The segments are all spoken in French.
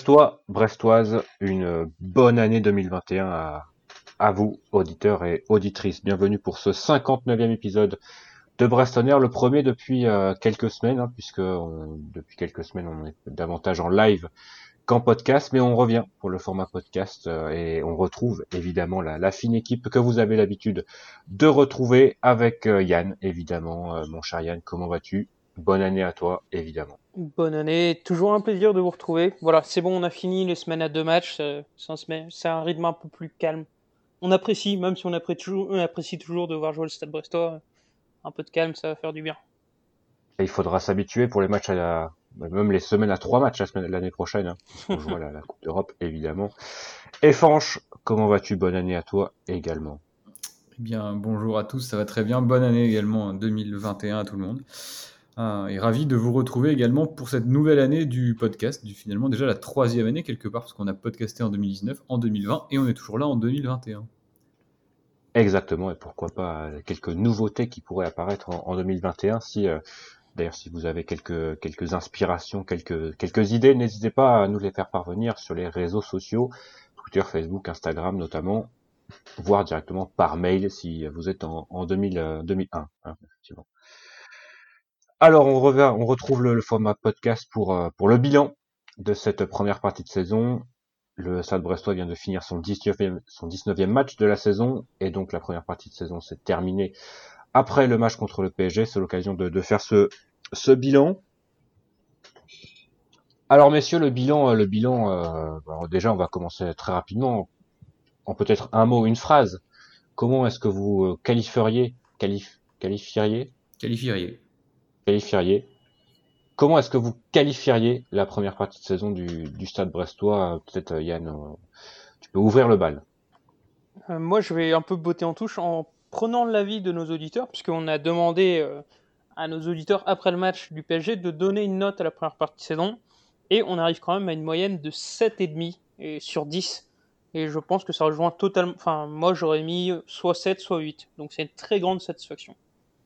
Brestois, Brestoises, une bonne année 2021 à vous, auditeurs et auditrices. Bienvenue pour ce 59e épisode de Brest On Air, le premier depuis quelques semaines, puisque depuis quelques semaines on est davantage en live qu'en podcast, mais on revient pour le format podcast et on retrouve évidemment la fine équipe que vous avez l'habitude de retrouver avec Yann, évidemment. Mon cher Yann, comment vas-tu ? Bonne année à toi, évidemment. Bonne année, toujours un plaisir de vous retrouver. Voilà, c'est bon, on a fini les semaines à 2 matchs, c'est un rythme un peu plus calme. On apprécie, même si on apprécie toujours de voir jouer le Stade Brestois, un peu de calme, ça va faire du bien. Et il faudra s'habituer pour les matchs même les semaines à 3 matchs l'année prochaine, puisqu'on jouera la Coupe d'Europe, évidemment. Et Fanche, comment vas-tu ? Bonne année à toi également. Eh bien, bonjour à tous, ça va très bien. Bonne année également 2021 à tout le monde. Et ravi de vous retrouver également pour cette nouvelle année du podcast, finalement déjà la 3e année quelque part, parce qu'on a podcasté en 2019, en 2020, et on est toujours là en 2021. Exactement, et pourquoi pas quelques nouveautés qui pourraient apparaître en 2021. D'ailleurs, si vous avez quelques inspirations, quelques idées, n'hésitez pas à nous les faire parvenir sur les réseaux sociaux, Twitter, Facebook, Instagram notamment, voire directement par mail si vous êtes en 2001, effectivement. Alors, on retrouve le format podcast pour le bilan de cette première partie de saison. Le Stade Brestois vient de finir son 19e match de la saison, et donc la première partie de saison s'est terminée après le match contre le PSG. C'est l'occasion de faire ce bilan. Alors messieurs, le bilan, alors déjà on va commencer très rapidement, en peut-être un mot, une phrase. Comment est-ce que vous qualifieriez Comment est-ce que vous qualifieriez la première partie de saison du Stade Brestois ? Peut-être Yann, tu peux ouvrir le bal. Moi, je vais un peu botter en touche en prenant l'avis de nos auditeurs, puisqu'on a demandé à nos auditeurs, après le match du PSG, de donner une note à la première partie de saison, et on arrive quand même à une moyenne de 7,5 sur 10. Et je pense que ça rejoint totalement... Enfin, moi, j'aurais mis soit 7, soit 8. Donc, c'est une très grande satisfaction.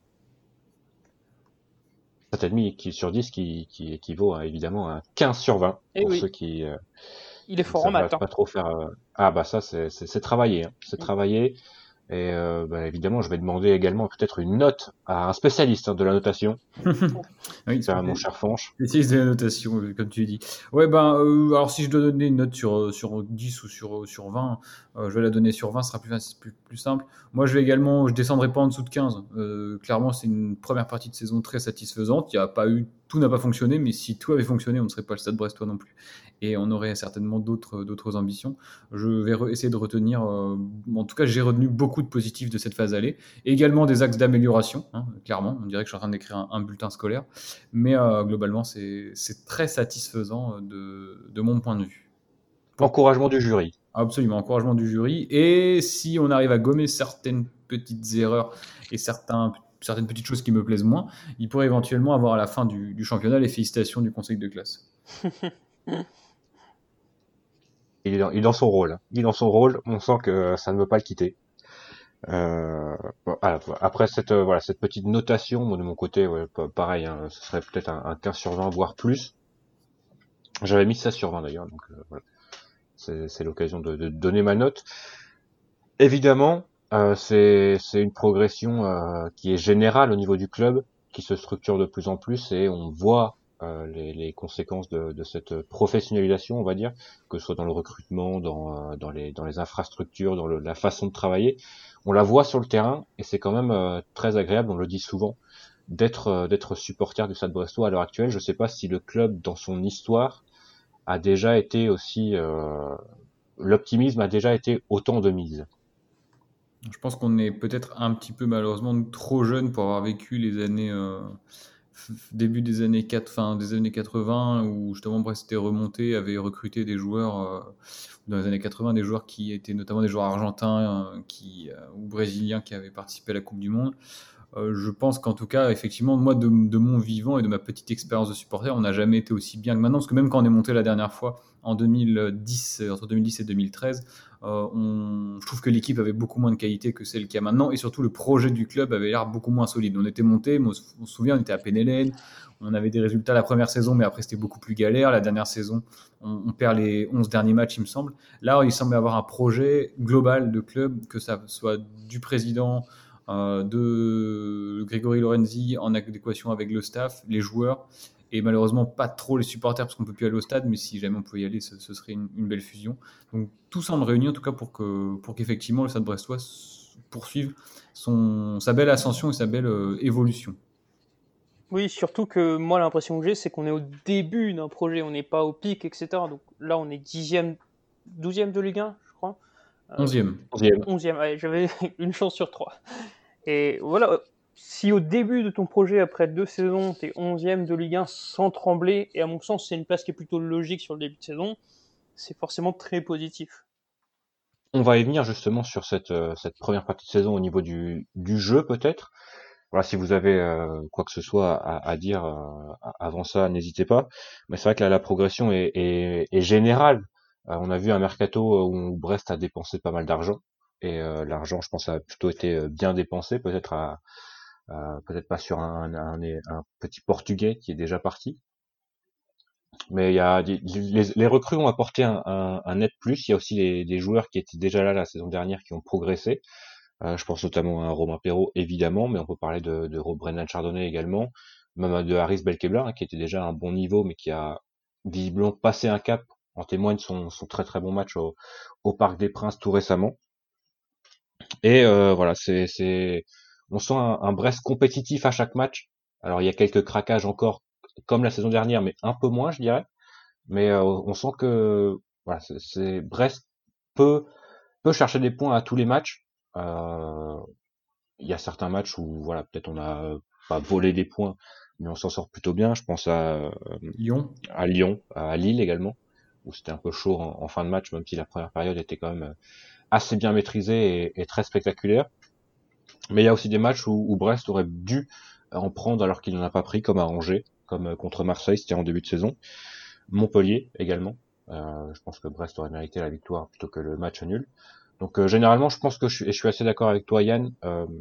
7,5 sur 10 qui équivaut évidemment à 15 sur 20 pour ceux qui il est fort en maths. pas trop faire... Ah bah ça c'est travaillé, c'est travaillé. Et évidemment, je vais demander également peut-être une note à un spécialiste de la notation. Oui, c'est mon cher Fanche. Spécialiste de la notation, comme tu dis. Ouais, alors si je dois donner une note sur 10 ou sur 20, je vais la donner sur 20, ce sera plus simple. Moi, je descendrai pas en dessous de 15. Clairement, c'est une première partie de saison très satisfaisante. Tout n'a pas fonctionné, mais si tout avait fonctionné, on ne serait pas le Stade Brestois non plus. Et on aurait certainement d'autres ambitions. Je vais essayer de retenir, en tout cas, j'ai retenu beaucoup de positifs de cette phase aller. Et également des axes d'amélioration, clairement. On dirait que je suis en train d'écrire un bulletin scolaire. Mais globalement, c'est très satisfaisant de mon point de vue. Encouragement du jury. Absolument, encouragement du jury. Et si on arrive à gommer certaines petites erreurs et certaines petites choses qui me plaisent moins, il pourrait éventuellement avoir à la fin du championnat les félicitations du conseil de classe. Il est dans son rôle. Il est dans son rôle. On sent que ça ne veut pas le quitter. Après cette petite notation, moi de mon côté, pareil, ce serait peut-être un 15 sur 20, voire plus. J'avais mis 16 sur 20 d'ailleurs, donc voilà. C'est l'occasion de donner ma note. Évidemment, c'est une progression qui est générale au niveau du club, qui se structure de plus en plus, et on voit les conséquences de cette professionnalisation, on va dire, que ce soit dans le recrutement, dans les infrastructures, dans la façon de travailler. On la voit sur le terrain, et c'est quand même très agréable, on le dit souvent, d'être supporter du Stade Brestois à l'heure actuelle. Je sais pas si le club, dans son histoire, a déjà été aussi... l'optimisme a déjà été autant de mise. Je pense qu'on est peut-être un petit peu malheureusement trop jeune pour avoir vécu les années début des années 80 où justement Brest était remonté, avait recruté des joueurs dans les années 80, des joueurs qui étaient notamment des joueurs argentins ou brésiliens qui avaient participé à la Coupe du Monde. Je pense qu'en tout cas, effectivement, moi, de mon vivant et de ma petite expérience de supporter, on n'a jamais été aussi bien que maintenant. Parce que même quand on est monté la dernière fois, entre 2010 et 2013, Je trouve que l'équipe avait beaucoup moins de qualité que celle qu'il y a maintenant, et surtout le projet du club avait l'air beaucoup moins solide. On était monté, on se souvient, on était à Penelen, on avait des résultats la première saison, mais après c'était beaucoup plus galère. La dernière saison, on perd les 11 derniers matchs, il me semble. Là, il semble y avoir un projet global de club, que ça soit du président, de Grégory Lorenzi, en adéquation avec le staff, les joueurs, et malheureusement pas trop les supporters parce qu'on ne peut plus aller au stade, mais si jamais on pouvait y aller, ce serait une belle fusion. Donc tout semble réuni en tout cas pour qu'effectivement le Stade Brestois poursuive sa belle ascension et sa belle évolution. Oui, surtout que moi, l'impression que j'ai, c'est qu'on est au début d'un projet, on n'est pas au pic, etc. Donc là, on est 10e, 12e de Ligue 1, je crois. 11e. 11e, ouais, j'avais une chance sur 3. Et voilà, si au début de ton projet, après 2 saisons, tu es 11e de Ligue 1 sans trembler, et à mon sens, c'est une place qui est plutôt logique sur le début de saison, c'est forcément très positif. On va y venir justement sur cette première partie de saison au niveau du jeu peut-être. Voilà, si vous avez quoi que ce soit à dire avant ça, n'hésitez pas. Mais c'est vrai que là, la progression est générale. On a vu un mercato où Brest a dépensé pas mal d'argent. Et l'argent, je pense, a plutôt été bien dépensé, peut-être peut-être pas sur un petit Portugais qui est déjà parti. Mais il y a les recrues ont apporté un net plus. Il y a aussi des joueurs qui étaient déjà là la saison dernière qui ont progressé. Je pense notamment à Romain Perrault, évidemment, mais on peut parler de Brennan Chardonnay également, même de Haris Belkebla, hein, qui était déjà à un bon niveau, mais qui a visiblement passé un cap. En témoigne son très très bon match au Parc des Princes tout récemment. Et voilà, on sent un Brest compétitif à chaque match. Alors il y a quelques craquages encore, comme la saison dernière, mais un peu moins, je dirais. Mais on sent que voilà, Brest peut chercher des points à tous les matchs. Il y a certains matchs où voilà, peut-être on a pas volé des points, mais on s'en sort plutôt bien. Je pense à Lyon, à Lille également, où c'était un peu chaud en fin de match, même si la première période était quand même assez bien maîtrisée et très spectaculaire. Mais il y a aussi des matchs où Brest aurait dû en prendre alors qu'il n'en a pas pris, comme à Angers, comme contre Marseille, c'était en début de saison. Montpellier également. Je pense que Brest aurait mérité la victoire plutôt que le match nul. Donc généralement, je pense que je suis assez d'accord avec toi, Yann.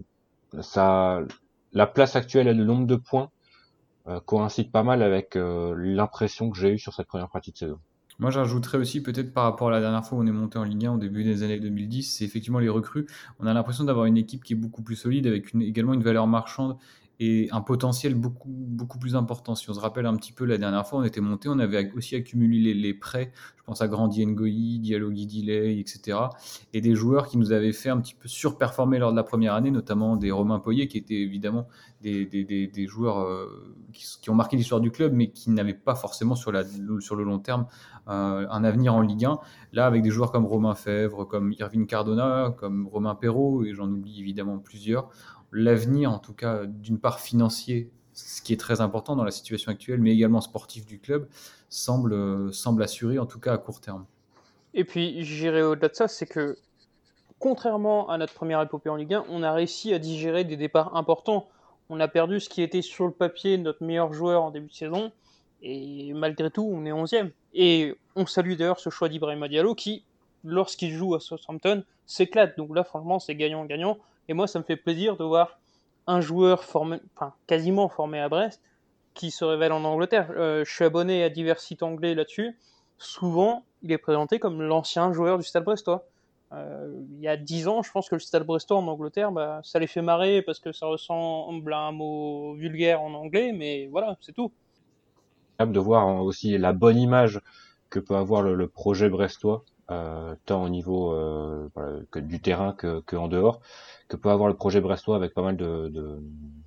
La place actuelle et le nombre de points coïncide pas mal avec l'impression que j'ai eue sur cette première partie de saison. moi, j'ajouterais aussi peut-être par rapport à la dernière fois où on est monté en Ligue 1 au début des années 2010, c'est effectivement les recrues. On a l'impression d'avoir une équipe qui est beaucoup plus solide, avec également une valeur marchande et un potentiel beaucoup plus important. Si on se rappelle un petit peu la dernière fois, on était monté, on avait aussi accumulé les prêts. Je pense à Grandi Ngoyi, Diallo Guidiley, etc. Et des joueurs qui nous avaient fait un petit peu surperformer lors de la première année, notamment des Romain Poyet, qui étaient évidemment des joueurs qui ont marqué l'histoire du club, mais qui n'avaient pas forcément sur le long terme un avenir en Ligue 1. Là, avec des joueurs comme Romain Fèvre, comme Irvine Cardona, comme Romain Perrault, et j'en oublie évidemment plusieurs, l'avenir, en tout cas, d'une part financier, ce qui est très important dans la situation actuelle, mais également sportif du club, semble assuré, en tout cas à court terme. Et puis, j'irai au-delà de ça, c'est que, contrairement à notre première épopée en Ligue 1, on a réussi à digérer des départs importants. On a perdu ce qui était sur le papier notre meilleur joueur en début de saison, et malgré tout, on est 11e. Et on salue d'ailleurs ce choix d'Ibrahima Diallo qui, lorsqu'il joue à Southampton, s'éclate. Donc là, franchement, c'est gagnant-gagnant. Et moi, ça me fait plaisir de voir un joueur quasiment formé à Brest qui se révèle en Angleterre. Je suis abonné à divers sites anglais là-dessus. Souvent, il est présenté comme l'ancien joueur du Stade Brestois. Il y a 10 ans, je pense que le Stade Brestois en Angleterre, ça les fait marrer parce que ça ressemble à un mot vulgaire en anglais, mais voilà, c'est tout. De voir aussi la bonne image que peut avoir le projet brestois, tant au niveau voilà, que du terrain que en dehors, que peut avoir le projet brestois avec pas mal de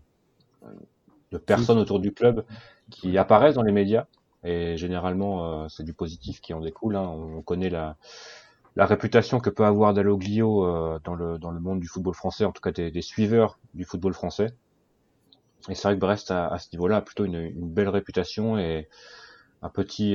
personnes autour du club qui apparaissent dans les médias. Et généralement, c'est du positif qui en découle. Hein. On connaît la réputation que peut avoir Dalloglio dans le monde du football français, en tout cas des suiveurs du football français. Et c'est vrai que Brest, à ce niveau-là, a plutôt une belle réputation et un petit...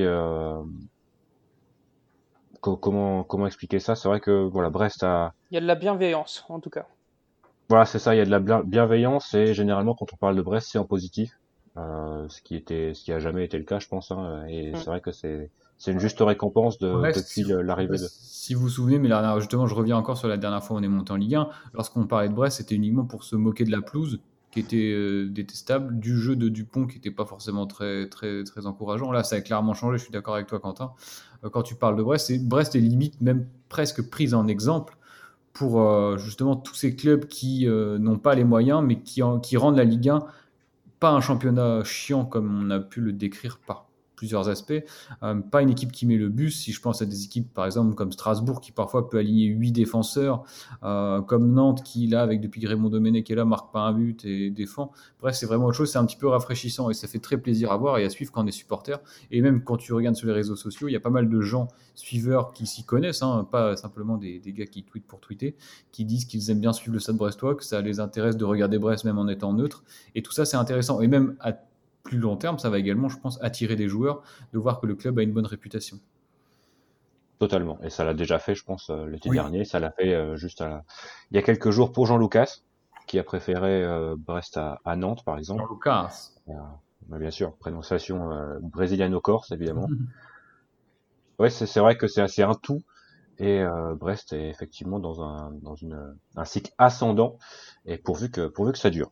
comment expliquer ça? C'est vrai que voilà, Brest a... Il y a de la bienveillance, en tout cas. Voilà, c'est ça, il y a de la bienveillance et généralement quand on parle de Brest, c'est en positif. Ce qui a jamais été le cas, je pense. Hein, et c'est vrai que c'est c'est une juste récompense Brest, depuis l'arrivée de. si vous vous souvenez, mais là, justement, je reviens encore sur la dernière fois où on est monté en Ligue 1. Lorsqu'on parlait de Brest, c'était uniquement pour se moquer de la pelouse, qui était détestable, du jeu de Dupont, qui n'était pas forcément très, très, très encourageant. Là, ça a clairement changé, je suis d'accord avec toi, Quentin. Quand tu parles de Brest, Brest est limite même presque prise en exemple pour justement tous ces clubs qui n'ont pas les moyens, mais qui rendent la Ligue 1 pas un championnat chiant comme on a pu le décrire par plusieurs aspects, pas une équipe qui met le bus. Si je pense à des équipes par exemple comme Strasbourg qui parfois peut aligner 8 défenseurs, comme Nantes qui là avec depuis que Raymond Domenech est là marque pas un but et défend. Bref, c'est vraiment autre chose, c'est un petit peu rafraîchissant et ça fait très plaisir à voir et à suivre quand on est supporter. Et même quand tu regardes sur les réseaux sociaux, il y a pas mal de gens suiveurs qui s'y connaissent, pas simplement des gars qui tweetent pour tweeter, qui disent qu'ils aiment bien suivre le Stade Brestois, que ça les intéresse de regarder Brest même en étant neutre. Et tout ça, c'est intéressant. Et même à plus long terme, ça va également, je pense, attirer des joueurs de voir que le club a une bonne réputation. Totalement. Et ça l'a déjà fait, je pense, l'été Oui. dernier. Ça l'a fait il y a quelques jours pour Jean Lucas, qui a préféré Brest à Nantes, par exemple. Jean Lucas. Bien sûr, prononciation brésiliano-corse, évidemment. Ouais, c'est vrai que c'est un tout. Et Brest est effectivement dans un cycle ascendant, et pourvu que ça dure.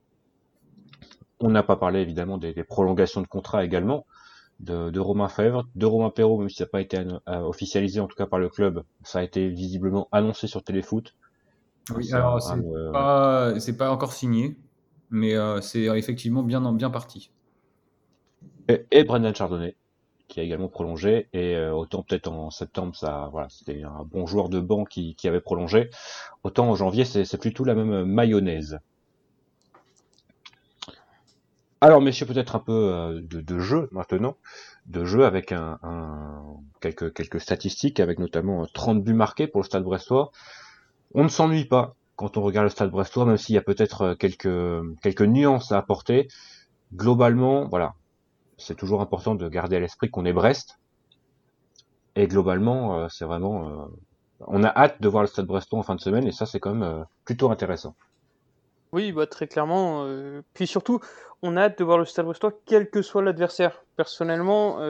On n'a pas parlé évidemment des prolongations de contrat également, de Romain Fèvre, de Romain Perrault, même si ça n'a pas été officialisé en tout cas par le club, ça a été visiblement annoncé sur Téléfoot. Oui, alors c'est pas encore signé, mais c'est effectivement bien parti. Et Brendan Chardonnay, qui a également prolongé, et autant peut-être en septembre, c'était un bon joueur de banc qui avait prolongé, autant en janvier c'est plutôt la même mayonnaise. Alors messieurs, peut-être un peu de jeu maintenant, de jeu avec quelques statistiques, avec notamment 30 buts marqués pour le Stade Brestois. On ne s'ennuie pas quand on regarde le Stade Brestois, même s'il y a peut-être quelques nuances à apporter. Globalement, voilà, c'est toujours important de garder à l'esprit qu'on est Brest, et globalement, c'est vraiment, on a hâte de voir le Stade Brestois en fin de semaine, et ça c'est quand même plutôt intéressant. Oui, bah, très clairement. Puis surtout, on a hâte de voir le Stade Brestois, quel que soit l'adversaire. Personnellement,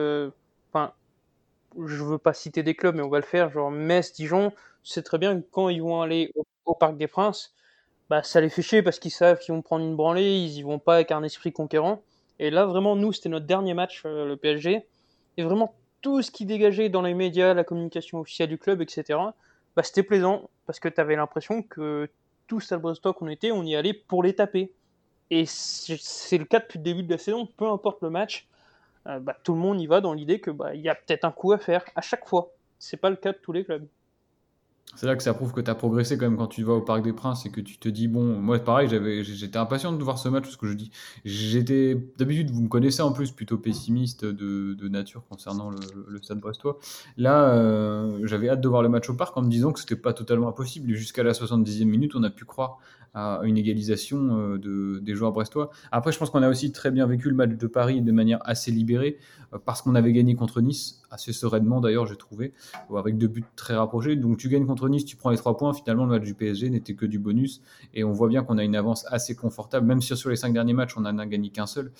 je veux pas citer des clubs, mais on va le faire. Genre Metz, Dijon, c'est très bien que quand ils vont aller au Parc des Princes, bah, ça les fait chier parce qu'ils savent qu'ils vont prendre une branlée, ils y vont pas avec un esprit conquérant. Et là, vraiment, nous, c'était notre dernier match, le PSG. Et vraiment, tout ce qui dégageait dans les médias, la communication officielle du club, etc., bah, c'était plaisant parce que tu avais l'impression que tout Stade Brestois qu'on était, on y allait pour les taper. Et c'est le cas depuis le début de la saison, peu importe le match, tout le monde y va dans l'idée que y a peut-être un coup à faire à chaque fois. C'est pas le cas de tous les clubs. C'est là que ça prouve que tu as progressé quand même quand tu vas au Parc des Princes et que tu te dis, bon, moi pareil, j'étais impatient de voir ce match parce que d'habitude, vous me connaissez en plus, plutôt pessimiste de nature concernant le Stade Brestois. Là, j'avais hâte de voir le match au Parc en me disant que c'était pas totalement impossible. Et jusqu'à la 70e minute, on a pu croire à une égalisation des joueurs brestois. Après, je pense qu'on a aussi très bien vécu le match de Paris de manière assez libérée parce qu'on avait gagné contre Nice, assez sereinement d'ailleurs, j'ai trouvé, avec 2 buts très rapprochés. Donc tu gagnes contre Nice, tu prends les 3 points. Finalement, le match du PSG n'était que du bonus et on voit bien qu'on a une avance assez confortable, même si sur les 5 derniers matchs, on n'en a gagné qu'un seul.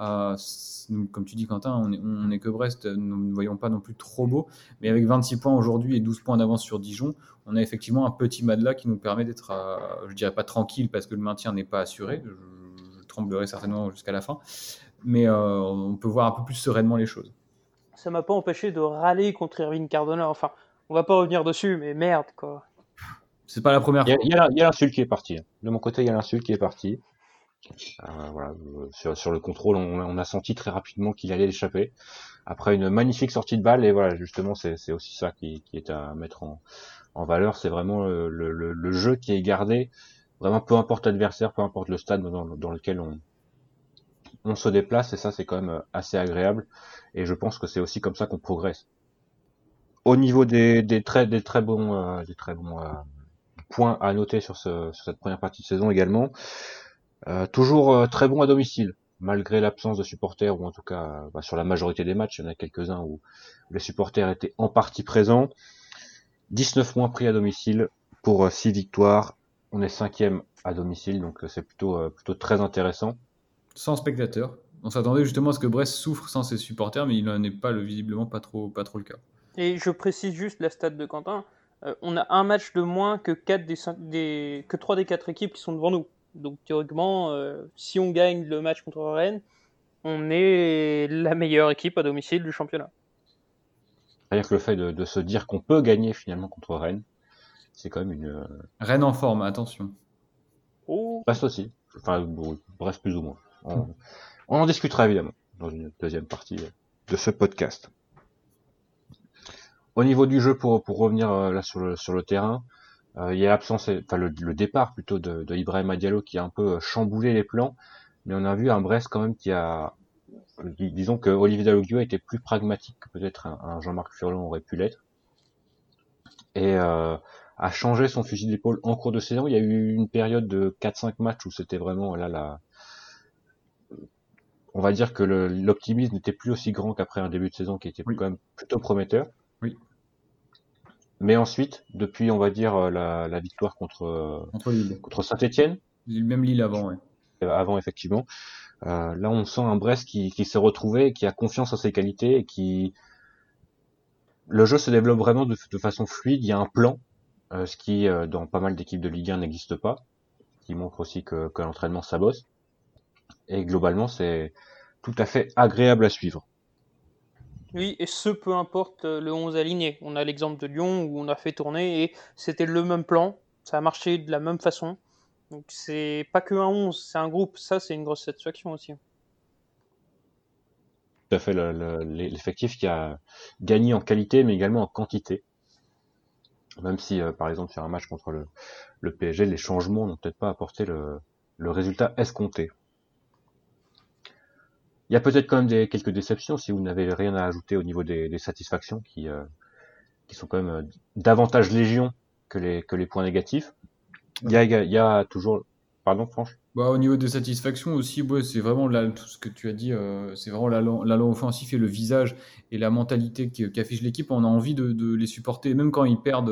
Comme tu dis, Quentin, on n'est que Brest, nous ne voyons pas non plus trop beau, mais avec 26 points aujourd'hui et 12 points d'avance sur Dijon, on a effectivement un petit matelas qui nous permet d'être, je dirais pas tranquille parce que le maintien n'est pas assuré, je tremblerai certainement jusqu'à la fin, mais on peut voir un peu plus sereinement les choses. Ça m'a pas empêché de râler contre Irving Cardona. Enfin, on va pas revenir dessus, mais merde, quoi. C'est pas la première fois. Il y a l'insulte qui est partie. De mon côté, il y a l'insulte qui est partie. Voilà, sur le contrôle, on a senti très rapidement qu'il allait l'échapper. Après une magnifique sortie de balle, et voilà, justement, c'est aussi ça qui est à mettre en valeur. C'est vraiment le jeu qui est gardé. Vraiment, peu importe l'adversaire, peu importe le stade dans lequel on se déplace, et ça, c'est quand même assez agréable. Et je pense que c'est aussi comme ça qu'on progresse. Au niveau des très bons points à noter sur cette première partie de saison également, toujours très bon à domicile, malgré l'absence de supporters, ou en tout cas sur la majorité des matchs, il y en a quelques-uns où les supporters étaient en partie présents. 19 points pris à domicile pour 6 victoires. On est 5e à domicile, donc c'est plutôt très intéressant. Sans spectateurs. On s'attendait justement à ce que Brest souffre sans ses supporters, mais il n'en est pas visiblement pas trop le cas. Et je précise juste la stat de Quentin. On a un match de moins que 3 des 4 équipes qui sont devant nous. Donc théoriquement, si on gagne le match contre Rennes, on est la meilleure équipe à domicile du championnat. C'est-à-dire que le fait de se dire qu'on peut gagner finalement contre Rennes, c'est quand même une... Rennes en forme, attention. Oh. Brest aussi. Enfin, Brest plus ou moins. On en discutera évidemment dans une deuxième partie de ce podcast. Au niveau du jeu, pour revenir là sur le terrain, il y a l'absence, enfin le départ plutôt de Ibrahima Diallo qui a un peu chamboulé les plans, mais on a vu un Brest quand même qui a, disons que Olivier Dalloglio était plus pragmatique que peut-être un Jean-Marc Furlan aurait pu l'être, et a changé son fusil d'épaule en cours de saison. Il y a eu une période de 4-5 matchs où c'était vraiment là on va dire que l'optimisme n'était plus aussi grand qu'après un début de saison qui était quand même plutôt prometteur. Oui. Mais ensuite, depuis, on va dire, la victoire contre Saint-Etienne. Même Lille avant, ouais. Avant, effectivement. Là, on sent un Brest qui s'est retrouvé, qui a confiance en ses qualités et qui... Le jeu se développe vraiment de façon fluide. Il y a un plan, ce qui, dans pas mal d'équipes de Ligue 1, n'existe pas, qui montre aussi que l'entraînement, ça bosse. Et globalement, c'est tout à fait agréable à suivre. Oui, et ce, peu importe le 11 aligné. On a l'exemple de Lyon où on a fait tourner et c'était le même plan. Ça a marché de la même façon. Donc c'est pas que un 11, c'est un groupe. Ça, c'est une grosse satisfaction aussi. Tout à fait l'effectif qui a gagné en qualité, mais également en quantité. Même si, par exemple, sur un match contre le PSG, les changements n'ont peut-être pas apporté le résultat escompté. Il y a peut-être quand même quelques déceptions si vous n'avez rien à ajouter au niveau des satisfactions qui sont quand même davantage légion que les points négatifs. Il y a toujours... Pardon, Franche ? Au niveau des satisfactions aussi, c'est vraiment tout ce que tu as dit, c'est vraiment l'allant offensif et le visage et la mentalité qu'affiche l'équipe. On a envie de les supporter, même quand ils perdent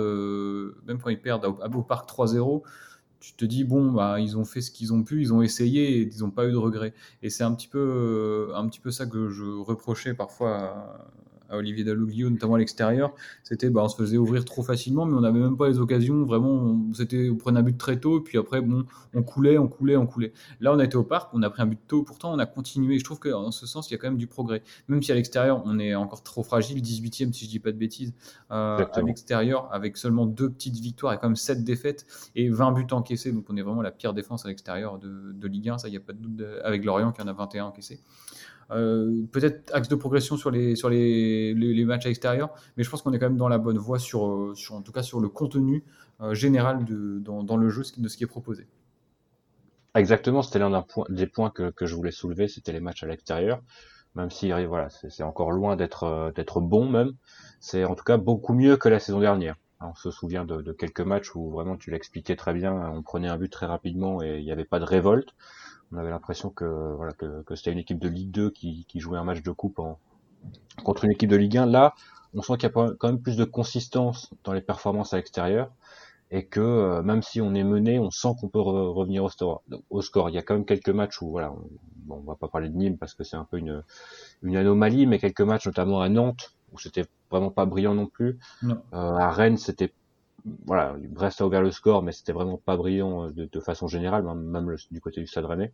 à Beau Parc 3-0. Tu te dis ils ont fait ce qu'ils ont pu, ils ont essayé et ils n'ont pas eu de regrets. Et c'est un petit peu ça que je reprochais parfois à Olivier Dalloglio, notamment à l'extérieur. C'était on se faisait ouvrir trop facilement, mais on n'avait même pas les occasions. Vraiment, on prenait un but très tôt, et puis après on coulait. Là, on a été au parc, on a pris un but tôt, pourtant on a continué. Je trouve qu'en ce sens, il y a quand même du progrès. Même si à l'extérieur, on est encore trop fragile, 18e si je dis pas de bêtises, à l'extérieur, avec seulement 2 petites victoires et quand même 7 défaites et 20 buts encaissés. Donc on est vraiment la pire défense à l'extérieur de Ligue 1, ça il n'y a pas de doute, avec Lorient qui en a 21 encaissés. Peut-être axe de progression sur les matchs à l'extérieur, mais je pense qu'on est quand même dans la bonne voie en tout cas sur le contenu général dans le jeu de ce qui est proposé. Exactement, c'était l'un des points que je voulais soulever, c'était les matchs à l'extérieur, même si voilà, c'est encore loin d'être bon même, c'est en tout cas beaucoup mieux que la saison dernière. On se souvient de quelques matchs où vraiment tu l'expliquais très bien, on prenait un but très rapidement et il n'y avait pas de révolte. On avait l'impression que c'était une équipe de Ligue 2 qui jouait un match de coupe contre une équipe de Ligue 1. Là, on sent qu'il y a quand même plus de consistance dans les performances à l'extérieur et que même si on est mené, on sent qu'on peut revenir au score. Il y a quand même quelques matchs où on va pas parler de Nîmes parce que c'est un peu une anomalie, mais quelques matchs notamment à Nantes où c'était vraiment pas brillant non plus. À Rennes, c'était Brest a ouvert le score, mais c'était vraiment pas brillant de façon générale, même du côté du Stade Rennais.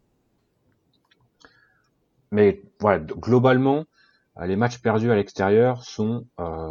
Mais voilà, globalement, les matchs perdus à l'extérieur sont...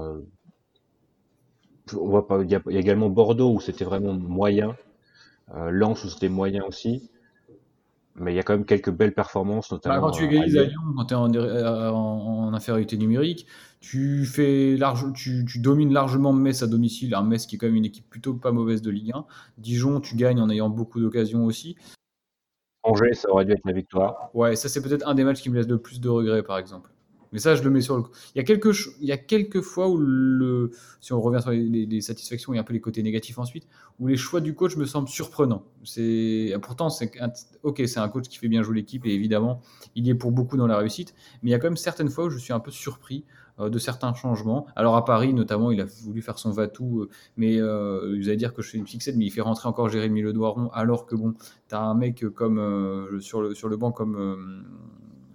on voit pas, il y a également Bordeaux où c'était vraiment moyen, Lens où c'était moyen aussi, mais il y a quand même quelques belles performances, notamment quand tu égalises à Lyon, quand tu es en infériorité numérique, tu domines largement Metz à domicile, un Metz qui est quand même une équipe plutôt pas mauvaise de Ligue 1. Dijon, tu gagnes en ayant beaucoup d'occasions aussi. Angers, ça aurait dû être la victoire. Ouais, ça c'est peut-être un des matchs qui me laisse le plus de regrets, par exemple. Mais ça, je le mets sur le coup. Il y a quelques fois où si on revient sur les satisfactions et un peu les côtés négatifs ensuite, où les choix du coach me semblent surprenants. Pourtant, c'est un coach qui fait bien jouer l'équipe et évidemment, il y est pour beaucoup dans la réussite. Mais il y a quand même certaines fois où je suis un peu surpris de certains changements. Alors à Paris, notamment, il a voulu faire son va-tout, mais vous allez dire que je fais une fixette, mais il fait rentrer encore Jérémy Le Doiron, alors que t'as un mec comme sur le banc comme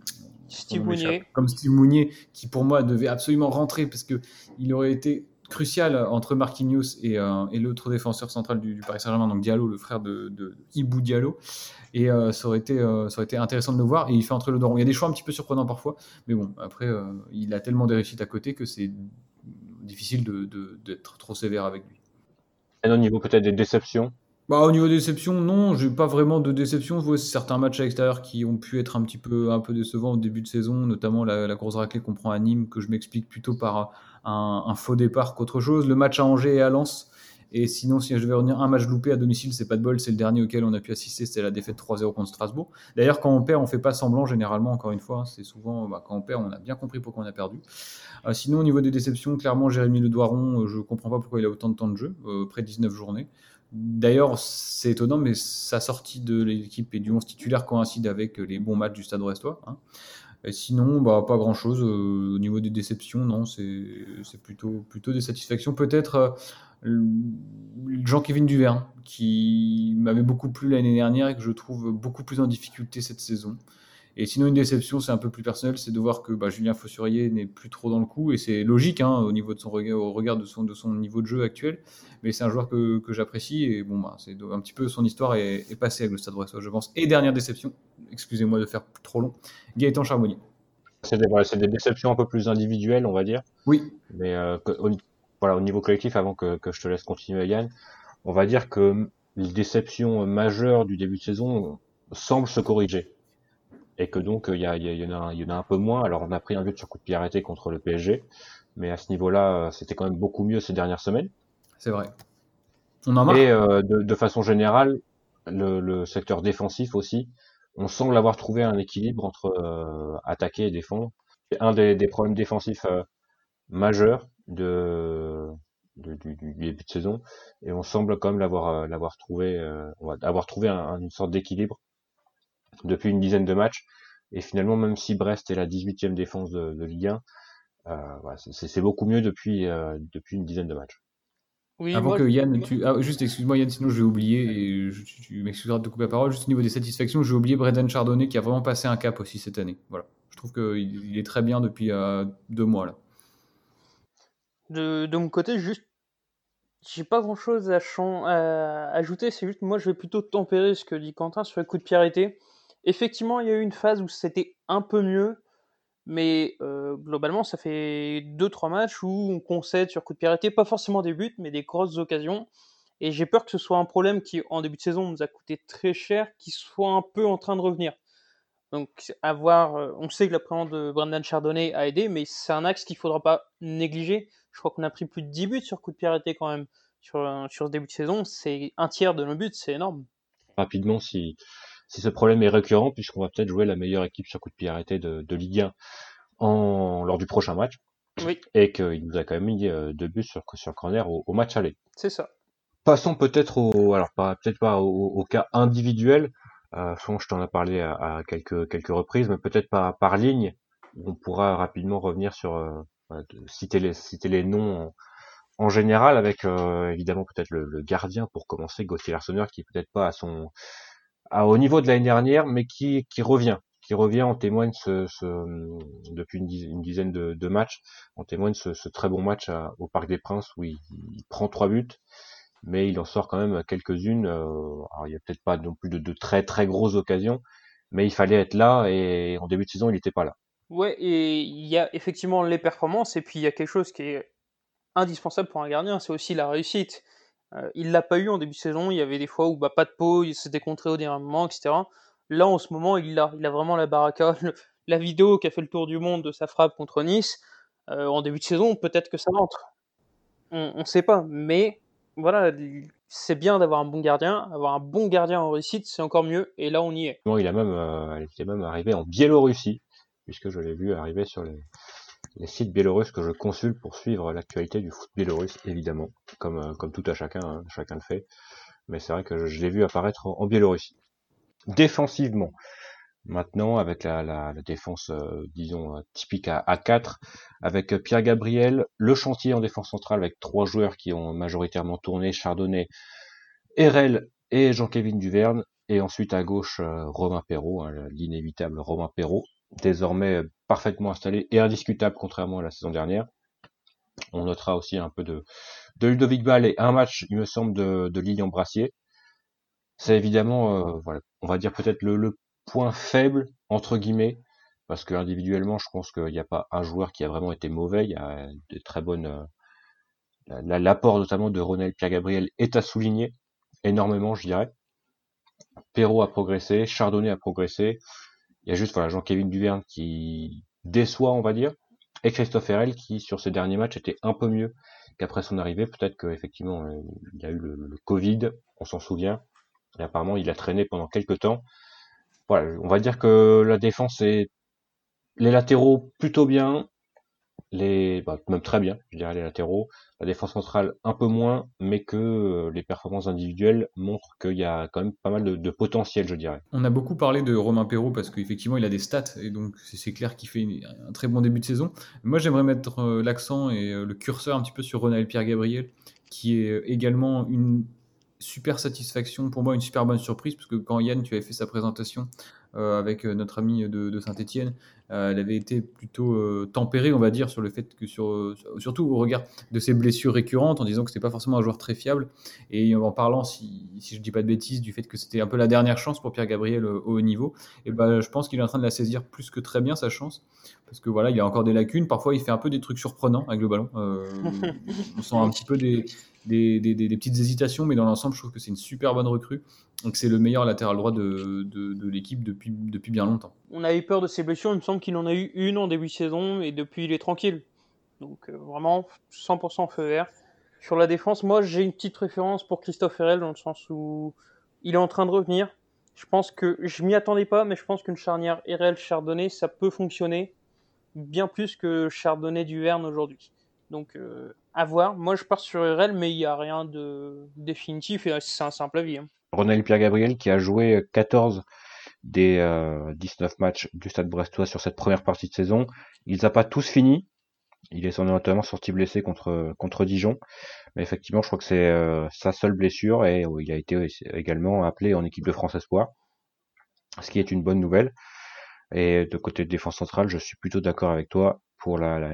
Steve Mounier. Comme Steve Mounier, qui pour moi devait absolument rentrer parce qu'il aurait été crucial entre Marquinhos et l'autre défenseur central du Paris Saint-Germain, donc Diallo, le frère de Ibou Diallo. Et ça aurait été intéressant de le voir. Et il fait entrer le Doron. Il y a des choix un petit peu surprenants parfois, mais bon, après, il a tellement des réussites à côté que c'est difficile d'être trop sévère avec lui. Et au niveau peut-être des déceptions? Au niveau déception, non, j'ai pas vraiment de déception. Je vois certains matchs à l'extérieur qui ont pu être un peu décevants au début de saison, notamment la grosse raclée qu'on prend à Nîmes, que je m'explique plutôt par un faux départ qu'autre chose. Le match à Angers et à Lens. Et sinon, si je devais revenir un match loupé à domicile, c'est pas de bol, c'est le dernier auquel on a pu assister, c'était la défaite 3-0 contre Strasbourg. D'ailleurs, quand on perd, on fait pas semblant généralement, encore une fois, c'est souvent quand on perd, on a bien compris pourquoi on a perdu. Sinon, au niveau des déceptions, clairement, Jérémy Le Doiron, je comprends pas pourquoi il a autant de temps de jeu, près de 19 journées. D'ailleurs, c'est étonnant, mais sa sortie de l'équipe et du 11 titulaire coïncide avec les bons matchs du Stade Brestois. Et sinon, pas grand-chose. Au niveau des déceptions, non, c'est plutôt des satisfactions. Peut-être Jean-Kévin Duverne, qui m'avait beaucoup plu l'année dernière et que je trouve beaucoup plus en difficulté cette saison. Et sinon, une déception, c'est un peu plus personnel, c'est de voir que Julien Faussurier n'est plus trop dans le coup, et c'est logique au niveau de son regard, au regard de son niveau de jeu actuel. Mais c'est un joueur que j'apprécie, et c'est un petit peu son histoire est passée avec le Stade Brestois, je pense. Et dernière déception, excusez-moi de faire trop long, Gaëtan Charbonnier. C'est des déceptions un peu plus individuelles, on va dire. Oui. Mais au niveau collectif, avant que je te laisse continuer, Yann, on va dire que les déceptions majeures du début de saison semblent se corriger. Et que donc il y en a un peu moins. Alors on a pris un but sur coup de pied arrêté contre le PSG, mais à ce niveau-là, c'était quand même beaucoup mieux ces dernières semaines. C'est vrai. On en marre. Et de façon générale, le secteur défensif aussi, on semble avoir trouvé un équilibre entre attaquer et défendre. C'est un des problèmes défensifs majeurs du début de saison, et on semble quand même l'avoir trouvé, avoir trouvé une sorte d'équilibre depuis une dizaine de matchs. Et finalement, même si Brest est la 18e défense de Ligue 1, c'est beaucoup mieux depuis une dizaine de matchs. Oui, avant que Yann, juste excuse-moi Yann, sinon je vais oublier, et tu m'excuseras de te couper la parole, juste au niveau des satisfactions, j'ai oublié Brendan Chardonnay qui a vraiment passé un cap aussi cette année. Voilà. Je trouve qu'il est très bien depuis 2 mois là. De mon côté, juste, j'ai pas grand chose à ajouter, c'est juste, moi je vais plutôt tempérer ce que dit Quentin sur les coups de pied arrêtés. Effectivement, il y a eu une phase où c'était un peu mieux, mais globalement, ça fait 2-3 matchs où on concède sur coup de pied arrêté, pas forcément des buts, mais des grosses occasions. Et j'ai peur que ce soit un problème qui, en début de saison, nous a coûté très cher, qui soit un peu en train de revenir. Donc, on sait que la présence de Brendan Chardonnay a aidé, mais c'est un axe qu'il ne faudra pas négliger. Je crois qu'on a pris plus de 10 buts sur coup de pied arrêté quand même sur ce début de saison. C'est un tiers de nos buts, c'est énorme. Rapidement, si ce problème est récurrent, puisqu'on va peut-être jouer la meilleure équipe sur coup de pied arrêté de Ligue 1 lors du prochain match, oui. Et qu'il nous a quand même mis 2 buts sur corner au match aller. C'est ça. Passons peut-être peut-être pas au cas individuel. Je t'en ai parlé à quelques reprises, mais peut-être par ligne, on pourra rapidement revenir sur citer les noms en général, avec évidemment peut-être le gardien pour commencer, Gauthier Larsonneur, qui peut-être pas au niveau de l'année dernière, mais qui revient. En témoigne depuis une dizaine de matchs, en témoigne ce très bon match au Parc des Princes où il prend 3 buts, mais il en sort quand même quelques-unes. Alors il y a peut-être pas non plus de très très grosses occasions, mais il fallait être là, et en début de saison il n'était pas là. Ouais, et il y a effectivement les performances, et puis il y a quelque chose qui est indispensable pour un gardien, c'est aussi la réussite. Il l'a pas eu en début de saison, il y avait des fois où pas de peau, il s'était contré au dernier moment, etc. Là, en ce moment, il a vraiment la baraka. La vidéo qui a fait le tour du monde de sa frappe contre Nice, en début de saison, peut-être que ça rentre. On sait pas, mais voilà, c'est bien d'avoir un bon gardien. Avoir un bon gardien en réussite, c'est encore mieux, et là, on y est. Il est même arrivé en Biélorussie, puisque je l'ai vu arriver sur les sites biélorusses que je consulte pour suivre l'actualité du foot biélorusse, évidemment, comme tout à chacun, chacun le fait. Mais c'est vrai que je l'ai vu apparaître en Biélorussie. Défensivement, maintenant, avec la défense, disons, typique à 4, avec Pierre Gabriel, le chantier en défense centrale, avec 3 joueurs qui ont majoritairement tourné, Chardonnay, Erel et Jean-Kévin Duverne, et ensuite à gauche, Romain Perraud, l'inévitable Romain Perraud, désormais parfaitement installé et indiscutable contrairement à la saison dernière. On notera aussi un peu de Ludovic Ball et un match, il me semble, de Lilian Brassier. C'est évidemment, voilà, on va dire peut-être le point faible, entre guillemets, parce que individuellement, je pense qu'il n'y a pas un joueur qui a vraiment été mauvais. Il y a des très bonnes... l'apport notamment de Ronald Pierre-Gabriel est à souligner, énormément, je dirais. Perrault a progressé, Chardonnay a progressé. Il y a juste voilà, Jean-Kévin Duverne qui déçoit, on va dire, et Christophe Herrel qui, sur ces derniers matchs, était un peu mieux qu'après son arrivée. Peut-être qu'effectivement, il y a eu le Covid, on s'en souvient, et apparemment, il a traîné pendant quelques temps. Voilà, on va dire que la défense est les latéraux plutôt bien, même très bien, je dirais les latéraux, la défense centrale un peu moins, mais que les performances individuelles montrent qu'il y a quand même pas mal de potentiel, je dirais. On a beaucoup parlé de Romain Perrault parce qu'effectivement il a des stats et donc c'est clair qu'il fait un très bon début de saison. Moi j'aimerais mettre l'accent et le curseur un petit peu sur Ronald Pierre-Gabriel qui est également une super satisfaction pour moi, une super bonne surprise parce que quand Yann tu avais fait sa présentation avec notre ami de Saint-Etienne, elle avait été plutôt tempérée on va dire sur le fait que surtout au regard de ses blessures récurrentes en disant que c'était pas forcément un joueur très fiable et en parlant, si je dis pas de bêtises, du fait que c'était un peu la dernière chance pour Pierre-Gabriel au haut niveau, et ben, je pense qu'il est en train de la saisir plus que très bien, sa chance. Parce que voilà, il a encore des lacunes. Parfois, il fait un peu des trucs surprenants avec le ballon. On sent un petit peu des petites hésitations, mais dans l'ensemble, je trouve que c'est une super bonne recrue. Donc, c'est le meilleur latéral droit de l'équipe depuis bien longtemps. On a eu peur de ses blessures, il me semble qu'il en a eu une en début de saison, et depuis, il est tranquille. Donc, vraiment, 100% feu vert. Sur la défense, moi, j'ai une petite préférence pour Christophe Herrel, dans le sens où il est en train de revenir. Je pense que, je m'y attendais pas, mais je pense qu'une charnière Herrel-Chardonnay, ça peut fonctionner bien plus que Chardonnay-Duverne aujourd'hui. Donc, à voir. Moi, je pars sur Herrel, mais il n'y a rien de définitif, et c'est un simple avis. Ronald Pierre-Gabriel qui a joué 14 des 19 matchs du Stade Brestois sur cette première partie de saison. Il les a pas tous finis. Il est notamment sorti blessé contre Dijon. Mais effectivement, je crois que c'est sa seule blessure et il a été également appelé en équipe de France Espoir, ce qui est une bonne nouvelle. Et de côté de défense centrale, je suis plutôt d'accord avec toi pour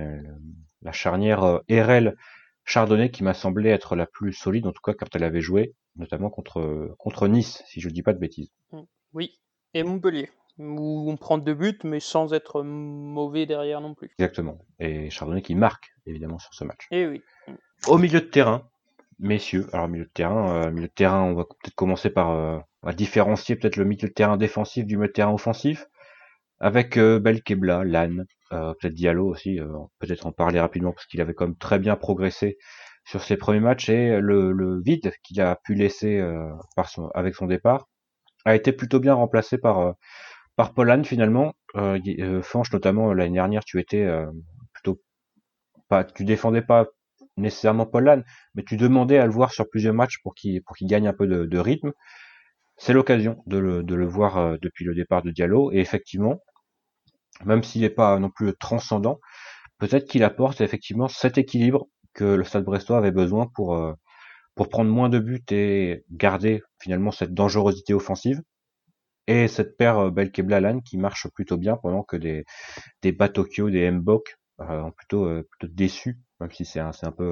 la charnière RL Chardonnay qui m'a semblé être la plus solide, en tout cas quand elle avait joué, notamment contre Nice, si je dis pas de bêtises. Oui, et Montpellier, où on prend 2 buts, mais sans être mauvais derrière non plus. Exactement. Et Chardonnay qui marque, évidemment, sur ce match. Et oui. Au milieu de terrain, messieurs, alors milieu de terrain, on va peut-être commencer par on va différencier peut-être le milieu de terrain défensif du milieu de terrain offensif, avec Belkebla, Lannes, peut-être Diallo aussi, peut-être en parler rapidement parce qu'il avait quand même très bien progressé sur ses premiers matchs et le vide qu'il a pu laisser avec son départ a été plutôt bien remplacé par Paul Lannes finalement. Fanche notamment l'année dernière, tu étais plutôt pas, tu défendais pas nécessairement Paul Lannes, mais tu demandais à le voir sur plusieurs matchs pour qu'il gagne un peu de rythme. C'est l'occasion de le voir depuis le départ de Diallo et effectivement, même s'il n'est pas non plus transcendant, peut-être qu'il apporte effectivement cet équilibre que le Stade Brestois avait besoin pour prendre moins de buts et garder finalement cette dangerosité offensive. Et cette paire Belkebla-Lannes qui marche plutôt bien pendant que des Batokyo, des Mbok ont plutôt déçu, même si c'est un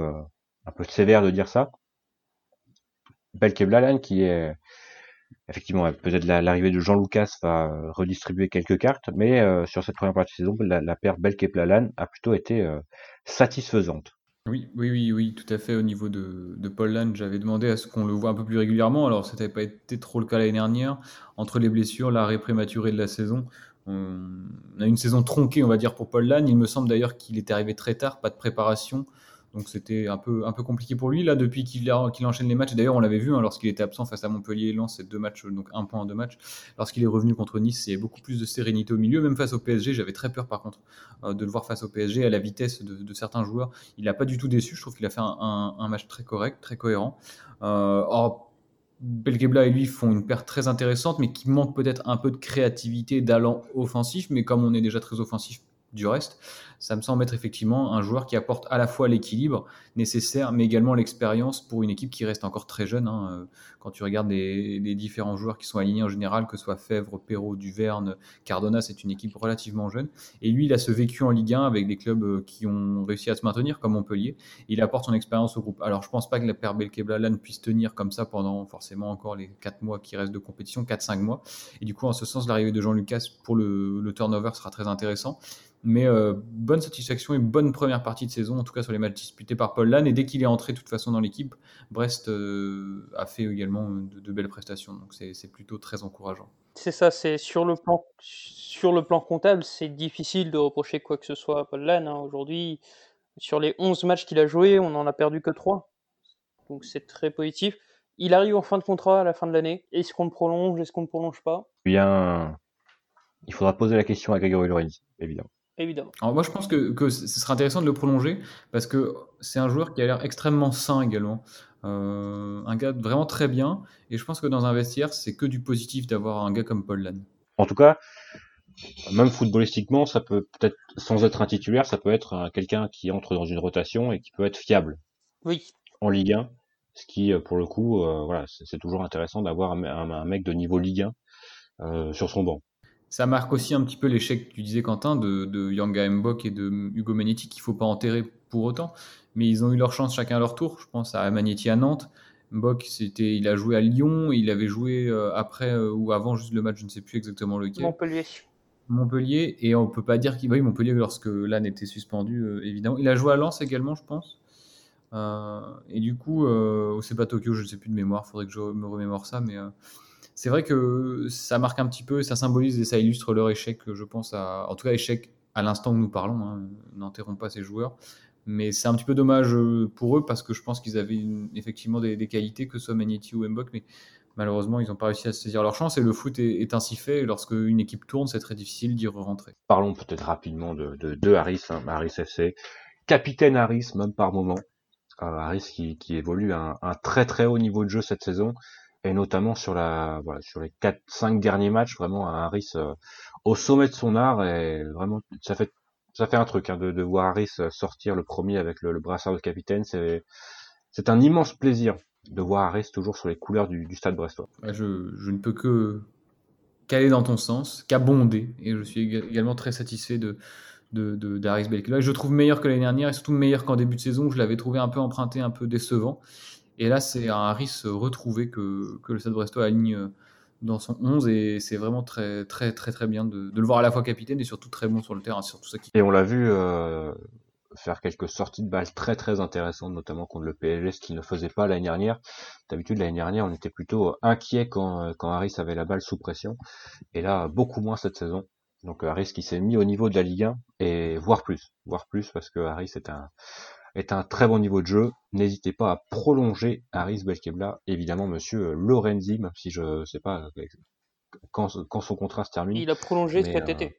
peu sévère de dire ça. Belkebla-Lannes qui est effectivement peut-être l'arrivée de Jean Lucas va redistribuer quelques cartes, mais sur cette première partie de saison, la paire Belkebla-Lannes a plutôt été satisfaisante. Oui, tout à fait. Au niveau de Paul Lannes, j'avais demandé à ce qu'on le voit un peu plus régulièrement. Alors, ça n'avait pas été trop le cas l'année dernière. Entre les blessures, l'arrêt prématuré de la saison, on a une saison tronquée, on va dire, pour Paul Lannes. Il me semble d'ailleurs qu'il était arrivé très tard, pas de préparation. Donc, c'était un peu compliqué pour lui. Là, depuis qu'il enchaîne les matchs, d'ailleurs, on l'avait vu lorsqu'il était absent face à Montpellier et Lens, ces 2 matchs, donc 1 point en 2 matchs. Lorsqu'il est revenu contre Nice, il y avait beaucoup plus de sérénité au milieu. Même face au PSG, j'avais très peur, par contre, de le voir face au PSG, à la vitesse de certains joueurs. Il n'a pas du tout déçu. Je trouve qu'il a fait un match très correct, très cohérent. Or, Belkebla et lui font une paire très intéressante, mais qui manque peut-être un peu de créativité, d'allant offensif. Mais comme on est déjà très offensif, du reste. Ça me semble être effectivement un joueur qui apporte à la fois l'équilibre nécessaire, mais également l'expérience pour une équipe qui reste encore très jeune. Quand tu regardes les différents joueurs qui sont alignés en général, que ce soit Fèvre, Perrault, Duverne, Cardona, c'est une équipe relativement jeune. Et lui, il a ce vécu en Ligue 1 avec des clubs qui ont réussi à se maintenir, comme Montpellier. Il apporte son expérience au groupe. Alors, je ne pense pas que la paire Belkebla-Lannes puisse tenir comme ça pendant forcément encore les 4 mois qui restent de compétition, 4-5 mois. Et du coup, en ce sens, l'arrivée de Jean Lucas pour le turnover sera très intéressant. Mais bonne satisfaction et bonne première partie de saison, en tout cas sur les matchs disputés par Paul Lannes. Et dès qu'il est entré de toute façon dans l'équipe, Brest a fait également de belles prestations. Donc c'est plutôt très encourageant. C'est ça, c'est sur le plan comptable, c'est difficile de reprocher quoi que ce soit à Paul Lannes. Aujourd'hui, sur les 11 matchs qu'il a joués, on n'en a perdu que 3. Donc c'est très positif. Il arrive en fin de contrat à la fin de l'année. Est-ce qu'on le prolonge? Est-ce qu'on ne le prolonge pas? Bien, il faudra poser la question à Grégory Lorenzi, évidemment. Évidemment. Alors moi, je pense que ce sera intéressant de le prolonger parce que c'est un joueur qui a l'air extrêmement sain également. Un gars vraiment très bien. Et je pense que dans un vestiaire, c'est que du positif d'avoir un gars comme Paul Lannes. En tout cas, même footballistiquement, ça peut peut-être, sans être un titulaire, ça peut être quelqu'un qui entre dans une rotation et qui peut être fiable. Oui. En Ligue 1, ce qui, pour le coup, voilà, c'est toujours intéressant d'avoir un mec de niveau Ligue 1 sur son banc. Ça marque aussi un petit peu l'échec, tu disais Quentin, de Yanga Mbok et de Hugo Magnetti qu'il ne faut pas enterrer pour autant. Mais ils ont eu leur chance chacun à leur tour. Je pense à Magnetti à Nantes. Mbok, il a joué à Lyon. Il avait joué après ou avant juste le match, je ne sais plus exactement lequel. Montpellier. Et on ne peut pas dire qu'il va Montpellier lorsque Lannes était suspendu, évidemment. Il a joué à Lens également, je pense. Et du coup, c'est pas Tokyo, je ne sais plus de mémoire. Il faudrait que je me remémore ça. Mais c'est vrai que ça marque un petit peu, ça symbolise et ça illustre leur échec, je pense, en tout cas échec à l'instant où nous parlons, n'enterrons pas ces joueurs, mais c'est un petit peu dommage pour eux parce que je pense qu'ils avaient effectivement des qualités, que ce soit Magnetti ou Mbok, mais malheureusement ils n'ont pas réussi à saisir leur chance et le foot est ainsi fait, et lorsque une équipe tourne, c'est très difficile d'y rentrer. Parlons peut-être rapidement de Harris, Harris FC, capitaine Harris même par moment. Harris qui évolue à un très très haut niveau de jeu cette saison, et notamment sur les 4-5 derniers matchs, vraiment un Harris au sommet de son art, et vraiment ça fait un truc de voir Harris sortir le premier avec le brassard de capitaine. C'est un immense plaisir de voir Harris toujours sur les couleurs du Stade brestois. Je ne peux qu'aller dans ton sens, qu'abonder, et je suis également très satisfait d'Harris Belkebla. Je le trouve meilleur que l'année dernière et surtout meilleur qu'en début de saison où je l'avais trouvé un peu emprunté, un peu décevant. Et là, c'est un Harris retrouvé que le Stade Brestois aligne dans son 11 et c'est vraiment très très très très bien de le voir à la fois capitaine et surtout très bon sur le terrain, surtout ça qui. Et on l'a vu faire quelques sorties de balles très très intéressantes, notamment contre le PSG, ce qu'il ne faisait pas l'année dernière. D'habitude, l'année dernière, on était plutôt inquiet quand Harris avait la balle sous pression, et là, beaucoup moins cette saison. Donc Harris qui s'est mis au niveau de la Ligue 1, et voire plus, parce que Harris est un très bon niveau de jeu. N'hésitez pas à prolonger Harris Belkebla, évidemment monsieur Lorenzi, même si je sais pas quand son contrat se termine. Il a prolongé cet été.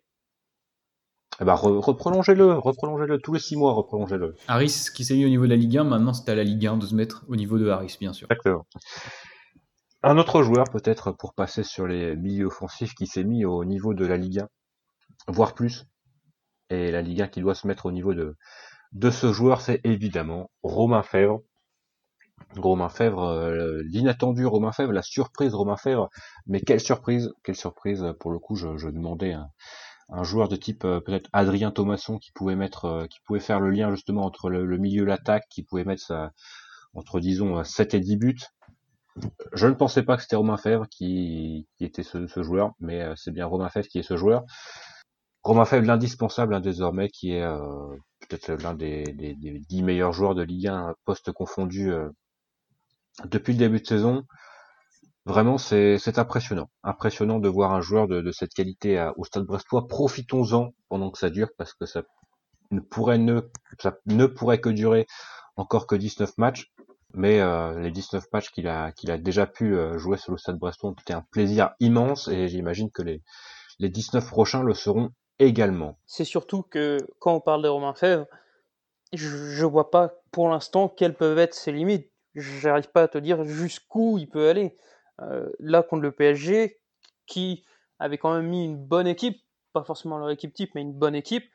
Reprolongez-le tous les 6 mois, reprolongez-le. Harris qui s'est mis au niveau de la Ligue 1, maintenant c'est à la Ligue 1 de se mettre au niveau de Harris, bien sûr. Exactement. Un autre joueur peut-être pour passer sur les milieux offensifs qui s'est mis au niveau de la Ligue 1, voire plus, et la Ligue 1 qui doit se mettre au niveau de ce joueur, c'est évidemment Romain Fèvre. Romain Fèvre, l'inattendu Romain Fèvre, la surprise Romain Fèvre, mais quelle surprise pour le coup. Je demandais un joueur de type peut-être Adrien Thomasson qui pouvait faire le lien justement entre le milieu et l'attaque, qui pouvait mettre entre disons 7 et 10 buts. Je ne pensais pas que c'était Romain Fèvre qui était ce joueur, mais c'est bien Romain Fèvre qui est ce joueur. Romain Fèvre, l'indispensable désormais, qui est peut-être l'un des 10 meilleurs joueurs de Ligue 1 poste confondu depuis le début de saison. Vraiment, c'est impressionnant de voir un joueur de cette qualité au Stade Brestois. Profitons-en pendant que ça dure, parce que ça ne pourrait que durer encore que 19 matchs. Mais les 19 matchs qu'il a déjà pu jouer sur le Stade Brestois ont été un plaisir immense, et j'imagine que les 19 prochains le seront également. C'est surtout que quand on parle de Romain Fèvre, je vois pas pour l'instant quelles peuvent être ses limites. J'arrive pas à te dire jusqu'où il peut aller. Là, contre le PSG, qui avait quand même mis une bonne équipe, pas forcément leur équipe type, mais une bonne équipe,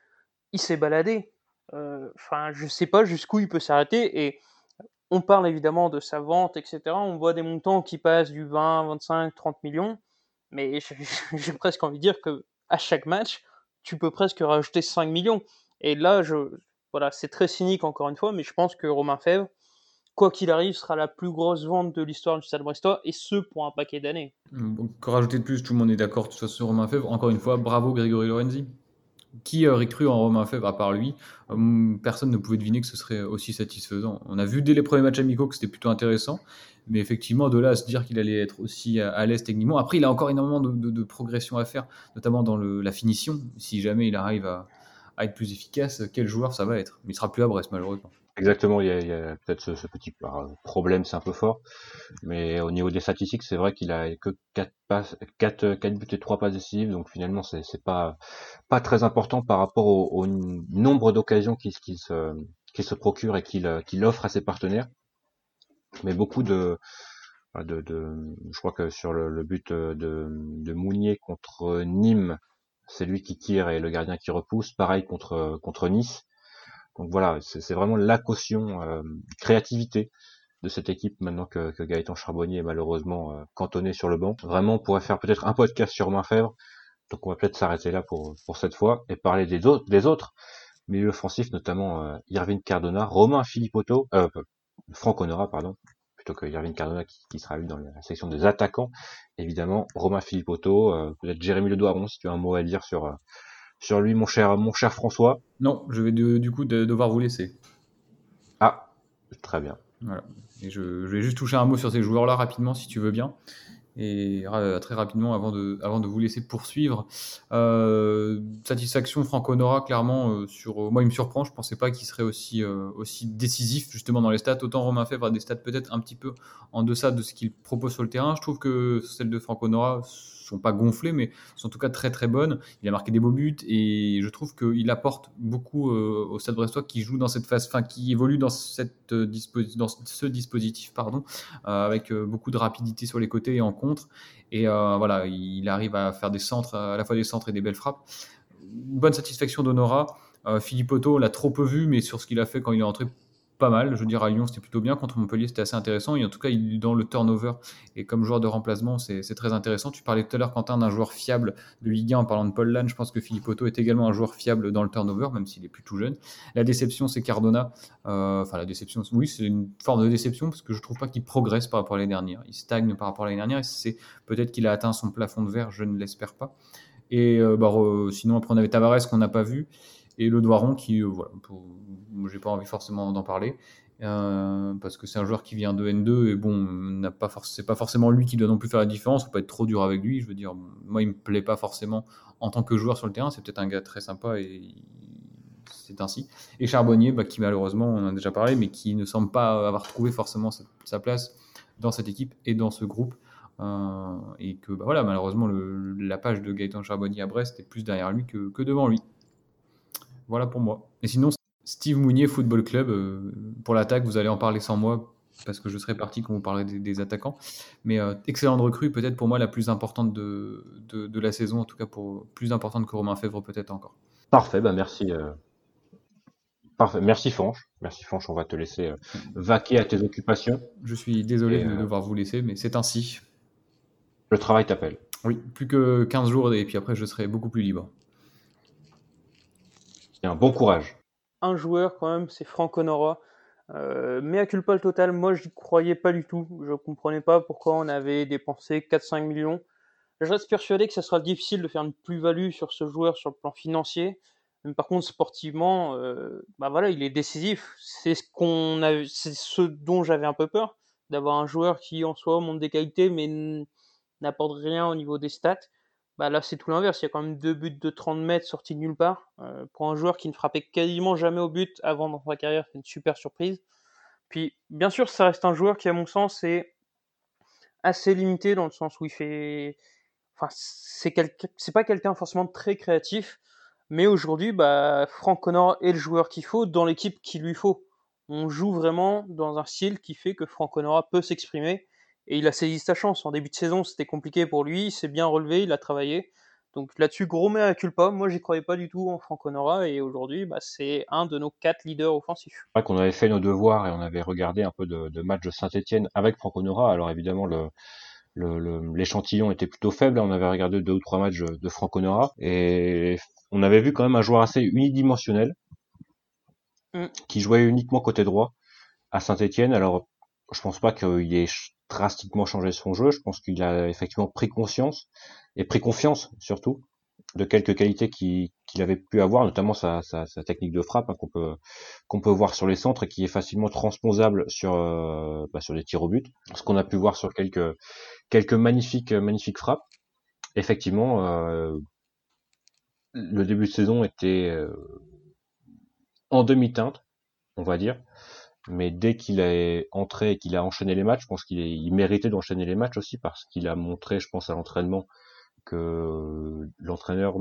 il s'est baladé. Enfin, je sais pas jusqu'où il peut s'arrêter. Et on parle évidemment de sa vente, etc. On voit des montants qui passent du 20, 25, 30 millions. Mais j'ai presque envie de dire que à chaque match, tu peux presque rajouter 5 millions. Et là, voilà, c'est très cynique encore une fois, mais je pense que Romain Fèvre, quoi qu'il arrive, sera la plus grosse vente de l'histoire du Stade Brestois, et ce pour un paquet d'années. Donc, rajouter de plus, tout le monde est d'accord de toute façon sur Romain Fèvre. Encore une fois, bravo Grégory Lorenzi. Qui aurait cru en Romain Fèvre à part lui? Personne ne pouvait deviner que ce serait aussi satisfaisant. On a vu dès les premiers matchs amicaux que c'était plutôt intéressant, mais effectivement, de là à se dire qu'il allait être aussi à l'aise techniquement. Après, il a encore énormément de progression à faire, notamment dans la finition. Si jamais il arrive à être plus efficace, quel joueur ça va être? Mais il sera plus à Brest, malheureusement. Exactement, il y a peut-être ce petit problème, c'est un peu fort, mais au niveau des statistiques, c'est vrai qu'il a que 4 passes, 4 buts et 3 passes décisives, donc finalement c'est pas très important par rapport au nombre d'occasions qu'il se procure et qu'il offre à ses partenaires. Mais beaucoup je crois que sur le but de Mounier contre Nîmes, c'est lui qui tire et le gardien qui repousse. Pareil contre Nice. Donc voilà, c'est vraiment la caution créativité de cette équipe maintenant que Gaëtan Charbonnier est malheureusement cantonné sur le banc. Vraiment, on pourrait faire peut-être un podcast sur Romain Fèvre. Donc on va peut-être s'arrêter là pour cette fois et parler des autres milieux offensifs, notamment Irving Cardona, Romain Philippotto, Franck Honora, pardon, plutôt que Irving Cardona qui sera lui dans la section des attaquants. Évidemment, Romain Philippotto, peut-être Jérémy Le Doiron, si tu as un mot à dire sur lui, mon cher François. Non, je vais du coup devoir vous laisser. Ah, très bien. Voilà. Et je vais juste toucher un mot sur ces joueurs-là rapidement, si tu veux bien. Et très rapidement, avant de vous laisser poursuivre, satisfaction Franck Honora, clairement, moi il me surprend, je ne pensais pas qu'il serait aussi décisif justement dans les stats. Autant Romain Fèvre a des stats peut-être un petit peu en deçà de ce qu'il propose sur le terrain. Je trouve que celles de Franck Honora sont pas gonflées, mais sont en tout cas très très bonnes. Il a marqué des beaux buts et je trouve qu'il apporte beaucoup au Stade Brestois qui joue dans cette phase, enfin qui évolue dans ce dispositif, avec beaucoup de rapidité sur les côtés et en contre. Et voilà, il arrive à faire des centres, à la fois des centres et des belles frappes. Bonne satisfaction d'Honora. Philippotto, on l'a trop peu vu, mais sur ce qu'il a fait quand il est entré, pas mal. Je veux dire, à Lyon, c'était plutôt bien. Contre Montpellier, c'était assez intéressant. Et en tout cas, dans le turnover et comme joueur de remplacement, c'est très intéressant. Tu parlais tout à l'heure, Quentin, d'un joueur fiable de Ligue 1 en parlant de Paul Lannes. Je pense que Philippotto est également un joueur fiable dans le turnover, même s'il est plus tout jeune. La déception, c'est Cardona. La déception, oui, c'est une forme de déception parce que je trouve pas qu'il progresse par rapport à l'année dernière. Il stagne par rapport à l'année dernière. Et c'est peut-être qu'il a atteint son plafond de verre, je ne l'espère pas. Et sinon, après, on avait Tavares qu'on n'a pas vu. Et le Doiron qui, j'ai pas envie forcément d'en parler. Parce que c'est un joueur qui vient de N2 et bon, c'est pas forcément lui qui doit non plus faire la différence. Faut pas être trop dur avec lui. Je veux dire, moi, il me plaît pas forcément en tant que joueur sur le terrain. C'est peut-être un gars très sympa et c'est ainsi. Et Charbonnier, qui malheureusement, on en a déjà parlé, mais qui ne semble pas avoir trouvé forcément sa place dans cette équipe et dans ce groupe. Et que voilà, malheureusement, la page de Gaëtan Charbonnier à Brest est plus derrière lui que devant lui. Voilà pour moi. Et sinon, Steve Mounier Football Club, pour l'attaque, vous allez en parler sans moi parce que je serai parti quand vous parlerez des attaquants. Mais excellente recrue, peut-être pour moi la plus importante de la saison, en tout cas plus importante que Romain Fèvre peut-être encore. Parfait, merci. Parfait, merci Fanche. Merci Fanche, on va te laisser vaquer à tes occupations. Je suis désolé de devoir vous laisser, mais c'est ainsi. Le travail t'appelle. Oui, plus que 15 jours et puis après je serai beaucoup plus libre. Bien, bon courage. Un joueur quand même, c'est Franck Honora. Mea culpa le total, moi je n'y croyais pas du tout. Je comprenais pas pourquoi on avait dépensé 4-5 millions. Je reste persuadé que ça sera difficile de faire une plus-value sur ce joueur sur le plan financier. Mais par contre, sportivement, il est décisif. C'est ce dont j'avais un peu peur, d'avoir un joueur qui en soi montre des qualités, mais n'apporte rien au niveau des stats. Là, c'est tout l'inverse. Il y a quand même 2 buts de 30 mètres sortis de nulle part. Pour un joueur qui ne frappait quasiment jamais au but avant dans sa carrière, c'est une super surprise. Puis, bien sûr, ça reste un joueur qui, à mon sens, est assez limité dans le sens où il fait. Enfin, c'est pas quelqu'un forcément de très créatif, mais aujourd'hui, Franck Honora est le joueur qu'il faut dans l'équipe qu'il lui faut. On joue vraiment dans un style qui fait que Franck Honora peut s'exprimer et il a saisi sa chance. En début de saison, c'était compliqué pour lui, il s'est bien relevé, il a travaillé. Donc là-dessus, gros mea culpa. Moi, j'y croyais pas du tout en Franco Nora, et aujourd'hui, c'est un de nos 4 leaders offensifs. C'est vrai qu'on avait fait nos devoirs et on avait regardé un peu de matchs de Saint-Etienne avec Franco Nora. Alors évidemment, l'échantillon était plutôt faible. On avait regardé 2 ou 3 matchs de Franco Nora et on avait vu quand même un joueur assez unidimensionnel qui jouait uniquement côté droit à Saint-Etienne. Alors, je pense pas qu'il ait drastiquement changé son jeu. Je pense qu'il a effectivement pris conscience et pris confiance surtout de quelques qualités qu'il avait pu avoir, notamment sa technique de frappe, hein, qu'on peut voir sur les centres et qui est facilement transposable sur des tirs au but. Ce qu'on a pu voir sur quelques magnifiques frappes. Effectivement, le début de saison était en demi-teinte, on va dire. Mais dès qu'il est entré et qu'il a enchaîné les matchs, je pense qu'il méritait d'enchaîner les matchs aussi parce qu'il a montré, je pense, à l'entraînement que l'entraîneur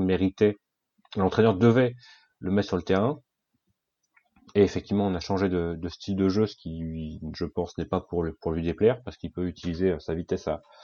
devait le mettre sur le terrain. Et effectivement, on a changé de style de jeu, ce qui, je pense, n'est pas pour lui déplaire parce qu'il peut utiliser sa vitesse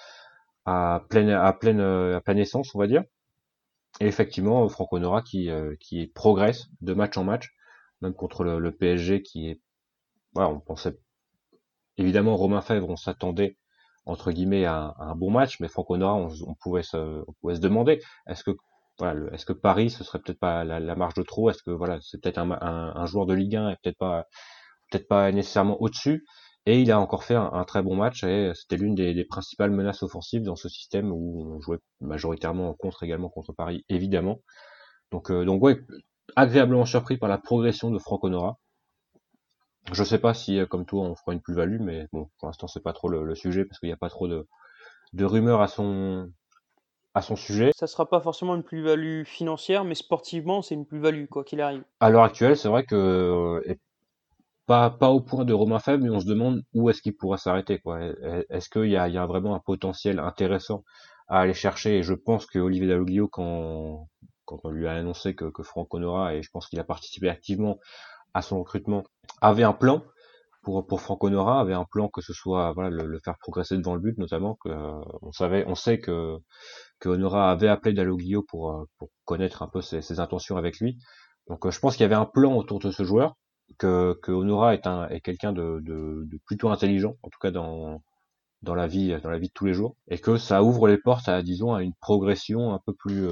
à pleine essence, on va dire. Et effectivement, Franco Nora qui progresse de match en match, même contre le PSG qui est, voilà, on pensait évidemment Romain Fèvre, on s'attendait entre guillemets à un bon match, mais Franco Nora, on pouvait se demander est-ce que Paris ce serait peut-être pas la marge de trop, est-ce que voilà c'est peut-être un joueur de Ligue 1 et peut-être pas nécessairement au-dessus. Et il a encore fait un très bon match et c'était l'une des principales menaces offensives dans ce système où on jouait majoritairement contre Paris, évidemment. Donc ouais, agréablement surpris par la progression de Franco Nora. Je sais pas si, comme toi, on fera une plus-value, mais bon, pour l'instant, c'est pas trop le sujet parce qu'il n'y a pas trop de rumeurs à son sujet. Ça sera pas forcément une plus-value financière, mais sportivement, c'est une plus-value, quoi qu'il arrive. À l'heure actuelle, c'est vrai que pas au point de Romain Fèvre, mais on se demande où est-ce qu'il pourrait s'arrêter, quoi. Est-ce qu'il y a vraiment un potentiel intéressant à aller chercher? Et je pense que Olivier Dalloglio, quand on lui a annoncé que Franco Nora, et je pense qu'il a participé activement à son recrutement, avait un plan pour Franco Nora, avait un plan que ce soit voilà le faire progresser devant le but, notamment que on sait que Honora avait appelé Dalloglio pour connaître un peu ses intentions avec lui. Donc je pense qu'il y avait un plan autour de ce joueur, que Honora est quelqu'un de plutôt intelligent, en tout cas dans la vie de tous les jours, et que ça ouvre les portes à disons à une progression un peu plus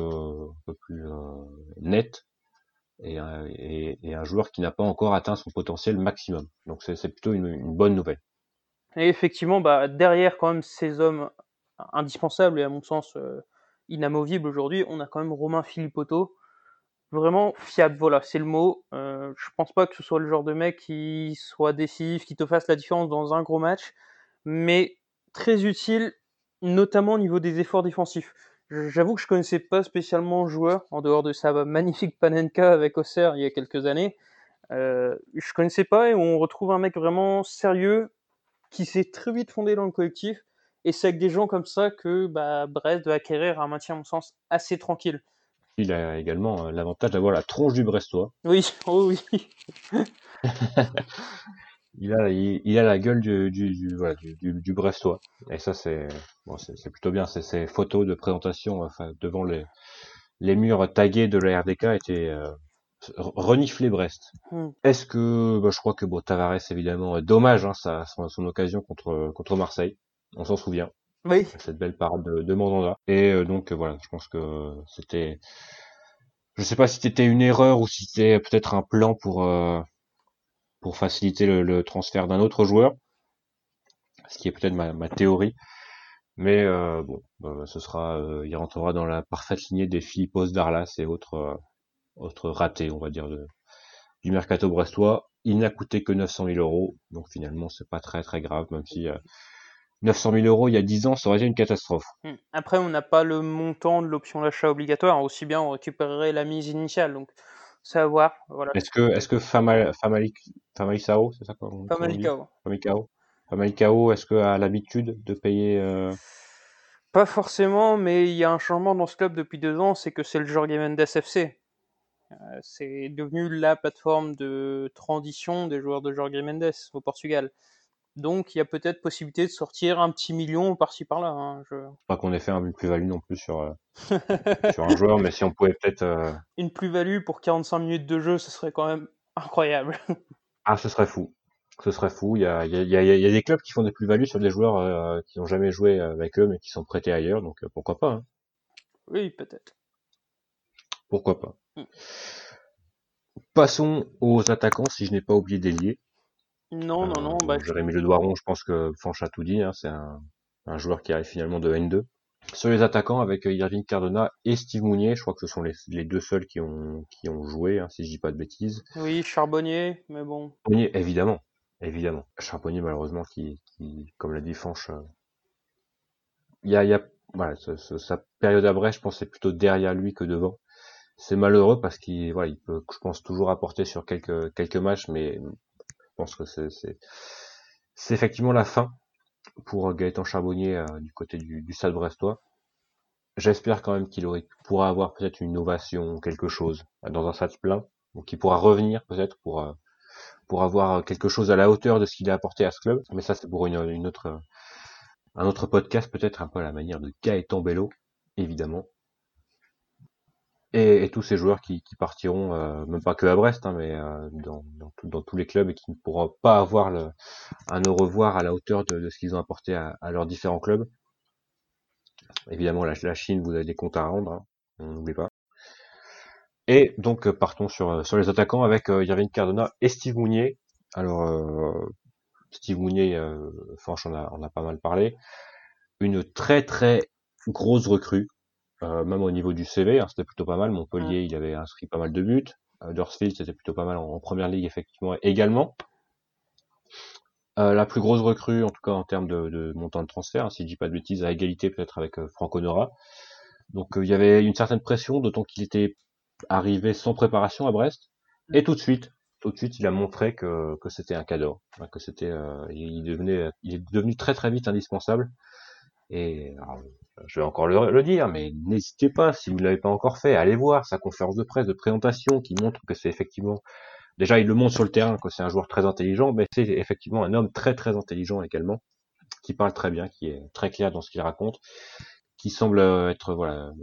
nette et un joueur qui n'a pas encore atteint son potentiel maximum. Donc c'est plutôt une bonne nouvelle. Et effectivement, derrière quand même ces hommes indispensables et à mon sens inamovibles aujourd'hui, on a quand même Romain Philippotto, vraiment fiable, voilà, c'est le mot. Je pense pas que ce soit le genre de mec qui soit décisif, qui te fasse la différence dans un gros match, mais très utile, notamment au niveau des efforts défensifs. J'avoue que je connaissais pas spécialement le joueur, en dehors de sa magnifique Panenka avec Auxerre il y a quelques années. Je connaissais pas, et on retrouve un mec vraiment sérieux, qui s'est très vite fondé dans le collectif, et c'est avec des gens comme ça que Brest va acquérir un maintien, à mon sens, assez tranquille. Il a également l'avantage d'avoir la tronche du Brestois. Oui, oh oui. Il a la gueule du Brestois. Et ça, c'est plutôt bien. Ces photos de présentation, enfin, devant les murs tagués de la RDK étaient reniflés Brest. Est-ce que, je crois que Tavares, évidemment, dommage, hein, son occasion contre Marseille. On s'en souvient. Oui. Cette belle parade de Mandanda. Et donc voilà, je pense que c'était, je sais pas si c'était une erreur ou si c'était peut-être un plan pour faciliter le transfert d'un autre joueur, ce qui est peut-être ma théorie. Mais ce sera, il rentrera dans la parfaite lignée des Philippos Darlas et autres ratés, on va dire, du mercato brestois. Il n'a coûté que 900 000 euros, donc finalement c'est pas très très grave, même si 900 000 euros il y a 10 ans, ça aurait été une catastrophe. Après, on n'a pas le montant de l'option d'achat obligatoire, aussi bien on récupérerait la mise initiale, donc c'est à voir. Voilà. Est-ce que Famalicão, c'est ça qu'on dit? Famalicão, est-ce que a l'habitude de payer Pas forcément, mais il y a un changement dans ce club depuis 2 ans, c'est que c'est le Jorge Mendes FC. C'est devenu la plateforme de transition des joueurs de Jorge Mendes au Portugal. Donc il y a peut-être possibilité de sortir un petit million par-ci par-là. Hein, Pas qu'on ait fait une plus-value non plus sur un joueur, mais si on pouvait peut-être... Une plus-value pour 45 minutes de jeu, ce serait quand même incroyable. Ah, ce serait fou. Ce serait fou. Il y a des clubs qui font des plus-values sur des joueurs qui n'ont jamais joué avec eux, mais qui sont prêtés ailleurs, donc pourquoi pas, hein. Oui, peut-être. Pourquoi pas. Passons aux attaquants, si je n'ai pas oublié d'ailier. Non. Jérémy Ledouaron, je pense que Fanch a tout dit, hein, c'est un joueur qui arrive finalement de N2. Sur les attaquants, avec Irving Cardona et Steve Mounier, je crois que ce sont les deux seuls qui ont joué, hein, si je dis pas de bêtises. Oui, Charbonnier, mais bon. Mounier, évidemment. Charbonnier, malheureusement, qui comme l'a dit Fanch, voilà, sa période à Brest, je pense, c'est plutôt derrière lui que devant. C'est malheureux parce qu'il peut, je pense, toujours apporter sur quelques matchs, mais je pense que c'est effectivement la fin pour Gaëtan Charbonnier du côté du Stade brestois. J'espère quand même qu'il pourra avoir peut-être une ovation ou quelque chose dans un stade plein, donc il pourra revenir peut-être pour avoir quelque chose à la hauteur de ce qu'il a apporté à ce club. Mais ça, c'est pour un autre podcast, peut-être un peu à la manière de Gaëtan Bello, évidemment. Et tous ces joueurs qui partiront, même pas que à Brest, hein, mais dans tous les clubs et qui ne pourront pas avoir un au revoir à la hauteur de ce qu'ils ont apporté à leurs différents clubs. Évidemment, la Chine, vous avez des comptes à rendre, hein, on n'oublie pas. Et donc, partons sur les attaquants avec Irving Cardona et Steve Mounier. Alors, Steve Mounier, franchement, on a pas mal parlé. Une très très grosse recrue, même au niveau du CV, hein, c'était plutôt pas mal. Montpellier, il avait inscrit pas mal de buts. Huddersfield, c'était plutôt pas mal en première ligue, effectivement, également. La plus grosse recrue, en tout cas en termes de montant de transfert, hein, si je dis pas de bêtises, à égalité peut-être avec Franco Nora. Donc il y avait une certaine pression, d'autant qu'il était arrivé sans préparation à Brest. Et tout de suite, il a montré que c'était un cadeau, hein, que c'était, il est devenu très très vite indispensable. Et alors, je vais encore le dire, mais n'hésitez pas, si vous ne l'avez pas encore fait, allez voir sa conférence de presse de présentation qui montre que c'est effectivement, déjà il le montre sur le terrain, que c'est un joueur très intelligent, mais c'est effectivement un homme très très intelligent également, qui parle très bien, qui est très clair dans ce qu'il raconte, qui semble être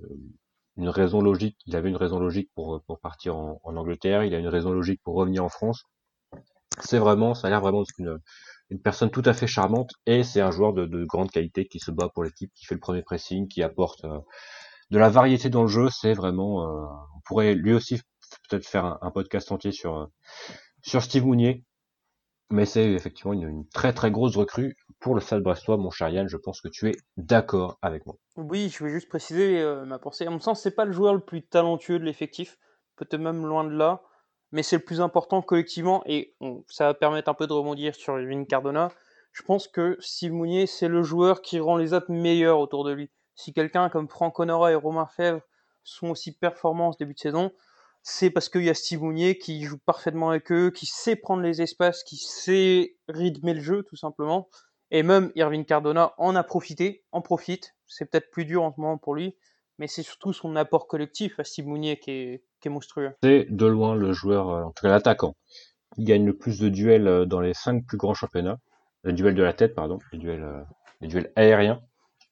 une raison logique. Il avait une raison logique pour partir en Angleterre, il a une raison logique pour revenir en France. Ça a l'air vraiment d'être une personne tout à fait charmante, et c'est un joueur de grande qualité qui se bat pour l'équipe, qui fait le premier pressing, qui apporte de la variété dans le jeu. C'est vraiment, on pourrait lui aussi peut-être faire un podcast entier sur Steve Mounier, mais c'est effectivement une très très grosse recrue pour le Stade brestois, mon cher Yann. Je pense que tu es d'accord avec moi. Oui, je vais juste préciser ma pensée. À mon sens, c'est pas le joueur le plus talentueux de l'effectif, peut-être même loin de là, mais c'est le plus important collectivement et ça va permettre un peu de rebondir sur Irving Cardona. Je pense que Steve Mounier, c'est le joueur qui rend les autres meilleurs autour de lui. Si quelqu'un comme Franck Honora et Romain Fèvre sont aussi performants en ce début de saison, c'est parce qu'il y a Steve Mounier qui joue parfaitement avec eux, qui sait prendre les espaces, qui sait rythmer le jeu tout simplement. Et même Irving Cardona en profite. C'est peut-être plus dur en ce moment pour lui, mais c'est surtout son apport collectif à Steve Mounier qui est monstrueux. C'est de loin le joueur, en tout cas l'attaquant, qui gagne le plus de duels dans les 5 plus grands championnats. Les duels de la tête, pardon, les duels aériens.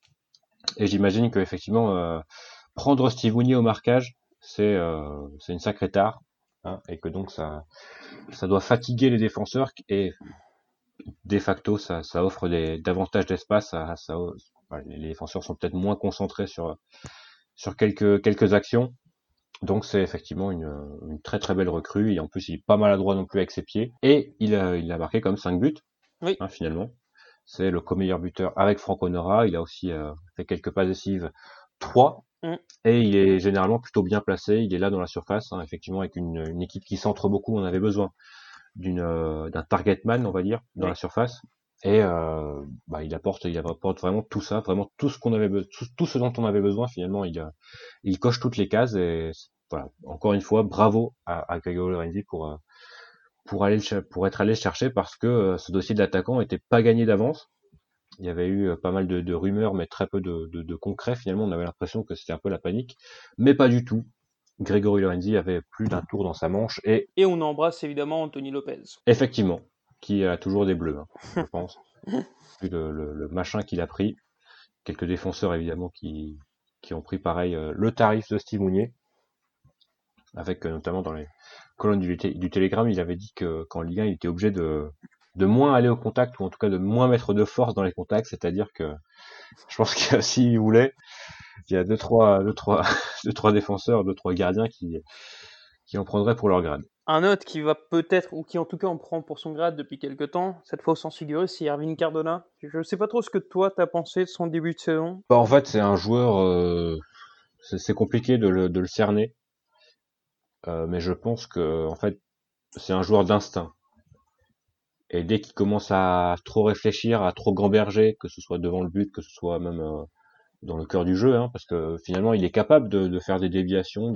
Et j'imagine que effectivement, prendre Steve Mounier au marquage, c'est une sacrée tare, hein, et que donc ça doit fatiguer les défenseurs, et de facto ça offre davantage d'espace. Les défenseurs sont peut-être moins concentrés sur quelques actions. Donc c'est effectivement une très très belle recrue, et en plus il est pas maladroit non plus avec ses pieds, et il a marqué comme 5 buts, Oui. Hein, finalement. C'est le co-meilleur buteur avec Franco Nora. Il a aussi fait quelques passes décisives, 3, et il est généralement plutôt bien placé. Il est là dans la surface, hein, effectivement, avec une équipe qui centre beaucoup. On avait besoin d'un target man, on va dire, dans la surface. Et il apporte vraiment tout ça, vraiment tout ce qu'on avait tout ce dont on avait besoin. Finalement, il coche toutes les cases, et voilà. Encore une fois, bravo à Grégory Lorenzi pour être allé le chercher, parce que ce dossier de l'attaquant était pas gagné d'avance. Il y avait eu pas mal de rumeurs, mais très peu de concret. Finalement, on avait l'impression que c'était un peu la panique, mais pas du tout. Grégory Lorenzi avait plus d'un tour dans sa manche, et on embrasse évidemment Anthony Lopez. Effectivement, qui a toujours des bleus, hein, je pense. Vu le machin qu'il a pris. Quelques défenseurs évidemment qui ont pris pareil le tarif de Steve Mounier, avec notamment dans les colonnes du Télégramme, il avait dit que qu'en Ligue 1 il était obligé de moins aller au contact, ou en tout cas de moins mettre de force dans les contacts, c'est-à-dire que je pense que s'il voulait, il y a deux trois défenseurs, 2-3 gardiens qui en prendraient pour leur grade. Un autre qui va peut-être, ou qui en tout cas en prend pour son grade depuis quelques temps, cette fois au sens figuré, c'est Irving Cardona. Je sais pas trop ce que toi t'as pensé de son début de saison. En fait, c'est un joueur, c'est compliqué de le cerner, mais je pense que en fait, c'est un joueur d'instinct. Et dès qu'il commence à trop réfléchir, à trop gamberger, que ce soit devant le but, que ce soit même dans le cœur du jeu, hein, parce que finalement il est capable de faire des déviations,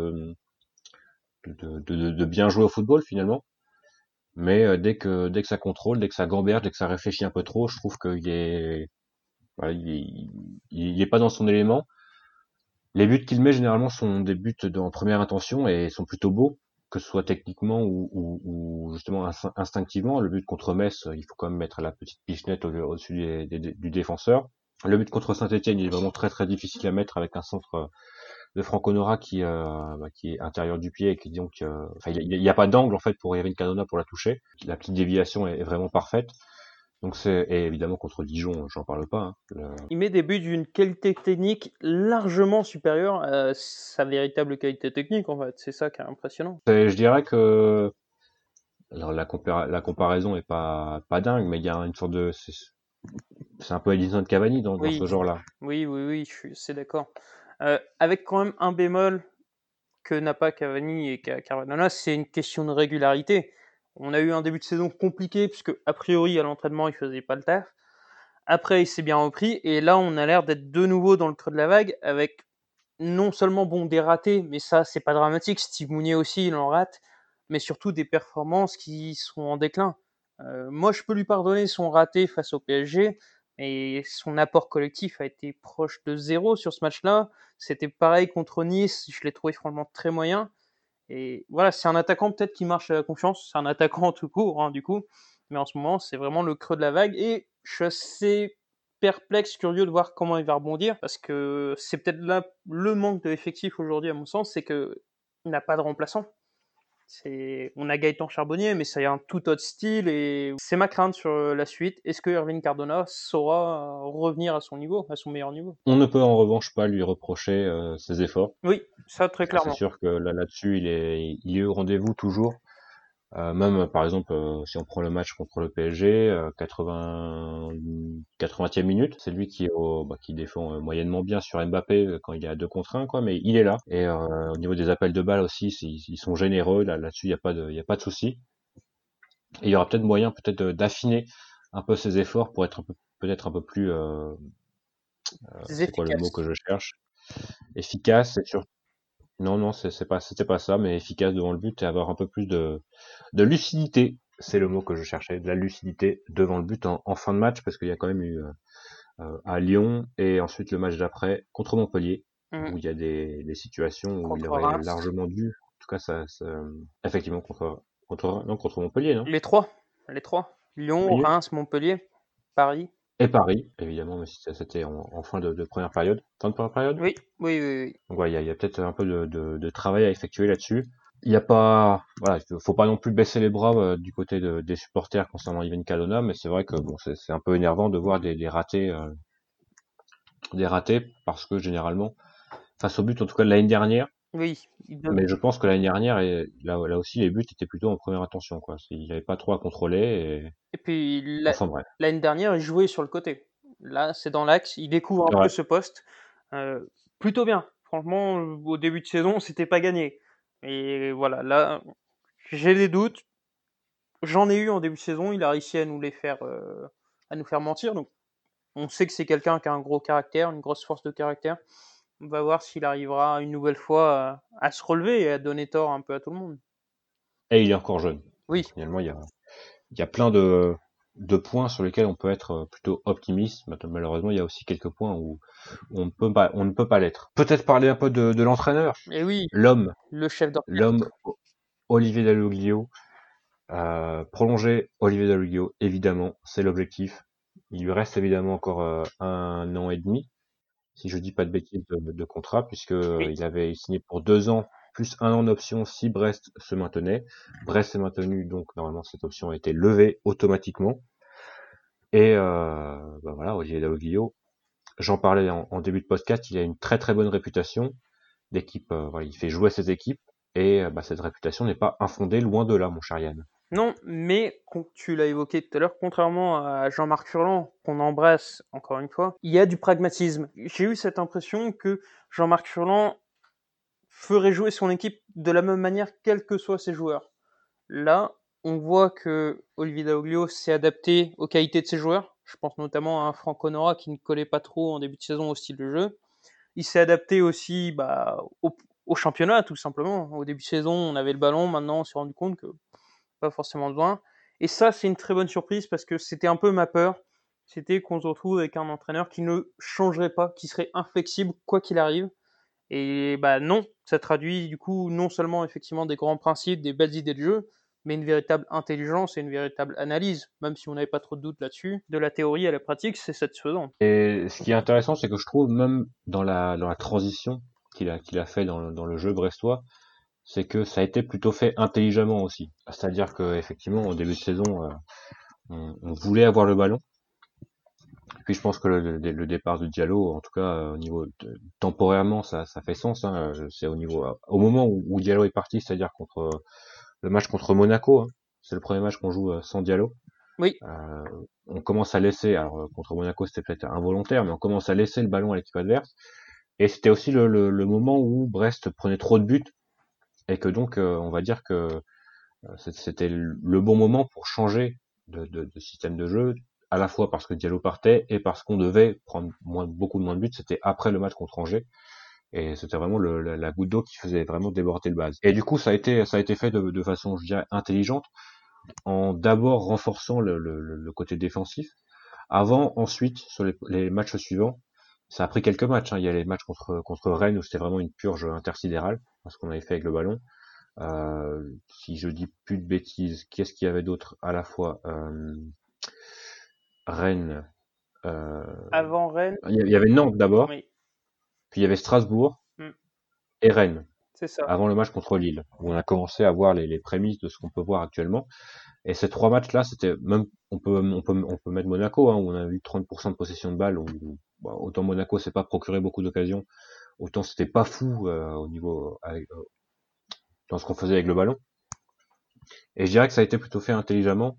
de bien jouer au football finalement. Mais dès que ça contrôle, dès que ça gamberge, dès que ça réfléchit un peu trop, je trouve qu'il est, voilà, il est pas dans son élément. Les buts qu'il met généralement sont des buts en première intention et sont plutôt beaux, que ce soit techniquement ou justement instinctivement. Le but contre Metz, il faut quand même mettre la petite pichenette au-dessus du défenseur. Le but contre Saint-Etienne, il est vraiment très très difficile à mettre avec un centre de Franco Nora qui est intérieur du pied et qui donc enfin il y a pas d'angle en fait pour Irving Cardona pour la toucher. La petite déviation est vraiment parfaite. Donc et évidemment contre Dijon, j'en parle pas. Hein. Il met des buts d'une qualité technique largement supérieure à sa véritable qualité technique, en fait. C'est ça qui est impressionnant. Je dirais que alors la comparaison est pas dingue, mais il y a une sorte de c'est un peu Edinson Cavani dans Oui, ce genre-là. oui, c'est d'accord. Avec quand même un bémol que n'a pas Cavani et Cardona, c'est une question de régularité. On a eu un début de saison compliqué puisque a priori à l'entraînement il faisait pas le taf. Après il s'est bien repris et là on a l'air d'être de nouveau dans le creux de la vague avec non seulement des ratés, mais ça c'est pas dramatique. Steve Mounier aussi il en rate, mais surtout des performances qui sont en déclin. Moi je peux lui pardonner son raté face au PSG, et son apport collectif a été proche de zéro sur ce match-là. C'était pareil contre Nice, je l'ai trouvé franchement très moyen. Et voilà, c'est un attaquant peut-être qui marche à la confiance, c'est un attaquant tout court, hein, du coup. Mais en ce moment, c'est vraiment le creux de la vague. Et je suis assez perplexe, curieux de voir comment il va rebondir, parce que c'est peut-être là le manque de l'effectif aujourd'hui, à mon sens, c'est qu'il n'a pas de remplaçant. On a Gaëtan Charbonnier, mais c'est un tout autre style et c'est ma crainte sur la suite. Est-ce que Irving Cardona saura revenir à son niveau, à son meilleur niveau? On ne peut en revanche pas lui reprocher ses efforts. Oui, ça très clairement. C'est sûr que là-dessus, il est au rendez-vous toujours. Même par exemple, si on prend le match contre le PSG, 80e minute, c'est lui qui qui défend moyennement bien sur Mbappé quand il est à 2 contre 1, quoi, mais il est là. Et au niveau des appels de balles aussi, ils sont généreux. Là-dessus, il y a pas de souci. Et il y aura peut-être moyen d'affiner un peu ses efforts pour être peut-être un peu plus, c'est quoi le mot que je cherche? Efficace, c'est sûr. Non, c'était pas ça, mais efficace devant le but et avoir un peu plus de lucidité. C'est le mot que je cherchais, de la lucidité devant le but en fin de match, parce qu'il y a quand même eu à Lyon et ensuite le match d'après contre Montpellier, où il y a des situations où il aurait largement dû. En tout cas, effectivement contre Montpellier, non? Les trois. Lyon, Reims, Montpellier, Paris. Et Paris, évidemment, mais c'était en fin de première période. Fin de première période? Oui. Donc ouais, il y a peut-être un peu de travail à effectuer là-dessus. Il y a pas, voilà, faut pas non plus baisser les bras du côté des supporters concernant Irving Cardona, mais c'est vrai que bon, c'est un peu énervant de voir des ratés, parce que généralement, face au but, en tout cas de l'année dernière. Oui. Mais je pense que l'année dernière, là aussi, les buts étaient plutôt en première intention, quoi. Il n'y avait pas trop à contrôler. Et puis Enfin bref. l'année dernière, il jouait sur le côté. Là, c'est dans l'axe. Il découvre un peu ce poste. Plutôt bien. Franchement, au début de saison, c'était pas gagné. Et voilà, là, j'ai des doutes. J'en ai eu en début de saison. Il a réussi à nous faire mentir. Donc, on sait que c'est quelqu'un qui a un gros caractère, une grosse force de caractère. On va voir s'il arrivera une nouvelle fois à se relever et à donner tort un peu à tout le monde. Et il est encore jeune. Oui. Donc, finalement, il y a plein de points sur lesquels on peut être plutôt optimiste. Malheureusement, il y a aussi quelques points où on ne peut pas l'être. Peut-être parler un peu de l'entraîneur. Et oui. L'homme. Le chef d'orchestre. L'homme, Olivier Dalloglio. Prolonger Olivier Dalloglio, évidemment, c'est l'objectif. Il lui reste évidemment encore 1 an et demi, si je dis pas de bêtises, de contrat, puisque Oui. il avait signé pour 2 ans plus 1 an d'option si Brest se maintenait. Brest s'est maintenu, donc normalement cette option a été levée automatiquement. Et voilà, Olivier Dalloglio, j'en parlais en début de podcast, il a une très très bonne réputation d'équipe. Voilà, il fait jouer ses équipes et cette réputation n'est pas infondée, loin de là, mon cher Yann. Non, mais tu l'as évoqué tout à l'heure, contrairement à Jean-Marc Furlan, qu'on embrasse encore une fois, il y a du pragmatisme. J'ai eu cette impression que Jean-Marc Furlan ferait jouer son équipe de la même manière, quels que soient ses joueurs. Là, on voit que Olivier Dalloglio s'est adapté aux qualités de ses joueurs. Je pense notamment à un Franck Honora qui ne collait pas trop en début de saison au style de jeu. Il s'est adapté aussi au championnat, tout simplement. Au début de saison, on avait le ballon. Maintenant, on s'est rendu compte que pas forcément besoin. Et ça, c'est une très bonne surprise parce que c'était un peu ma peur. C'était qu'on se retrouve avec un entraîneur qui ne changerait pas, qui serait inflexible quoi qu'il arrive. Et non, ça traduit du coup non seulement effectivement des grands principes, des belles idées de jeu, mais une véritable intelligence et une véritable analyse, même si on n'avait pas trop de doutes là-dessus. De la théorie à la pratique, c'est satisfaisant. Et ce qui est intéressant, c'est que je trouve même dans la transition qu'il a fait dans le jeu brestois, c'est que ça a été plutôt fait intelligemment aussi. C'est-à-dire que effectivement, au début de saison, on voulait avoir le ballon. Puis je pense que le départ de Diallo, en tout cas au niveau temporairement, ça fait sens. Hein. C'est au moment où Diallo est parti, c'est-à-dire contre le match contre Monaco. Hein. C'est le premier match qu'on joue sans Diallo. Oui. On commence à laisser, alors contre Monaco c'était peut-être involontaire, mais on commence à laisser le ballon à l'équipe adverse. Et c'était aussi le moment où Brest prenait trop de buts et que donc on va dire que c'était le bon moment pour changer de système de jeu, à la fois parce que Diallo partait et parce qu'on devait prendre beaucoup de moins de buts. C'était après le match contre Angers. Et c'était vraiment la goutte d'eau qui faisait vraiment déborder le vase. Et du coup, ça a été fait de façon, je dirais, intelligente, en d'abord renforçant le côté défensif, ensuite, sur les matchs suivants, ça a pris quelques matchs. Hein. Il y a les matchs contre Rennes où c'était vraiment une purge intersidérale, parce qu'on avait fait avec le ballon. Si je dis plus de bêtises, qu'est-ce qu'il y avait d'autre à la fois Rennes. Avant Rennes. Il y avait Nantes d'abord, Oui. puis il y avait Strasbourg et Rennes. C'est ça. Avant le match contre Lille, où on a commencé à voir les prémices de ce qu'on peut voir actuellement. Et ces 3 matchs-là, c'était même, on peut mettre Monaco, hein, où on a eu 30% de possession de balle. Autant Monaco s'est pas procuré beaucoup d'occasions, autant c'était pas fou au niveau dans ce qu'on faisait avec le ballon. Et je dirais que ça a été plutôt fait intelligemment,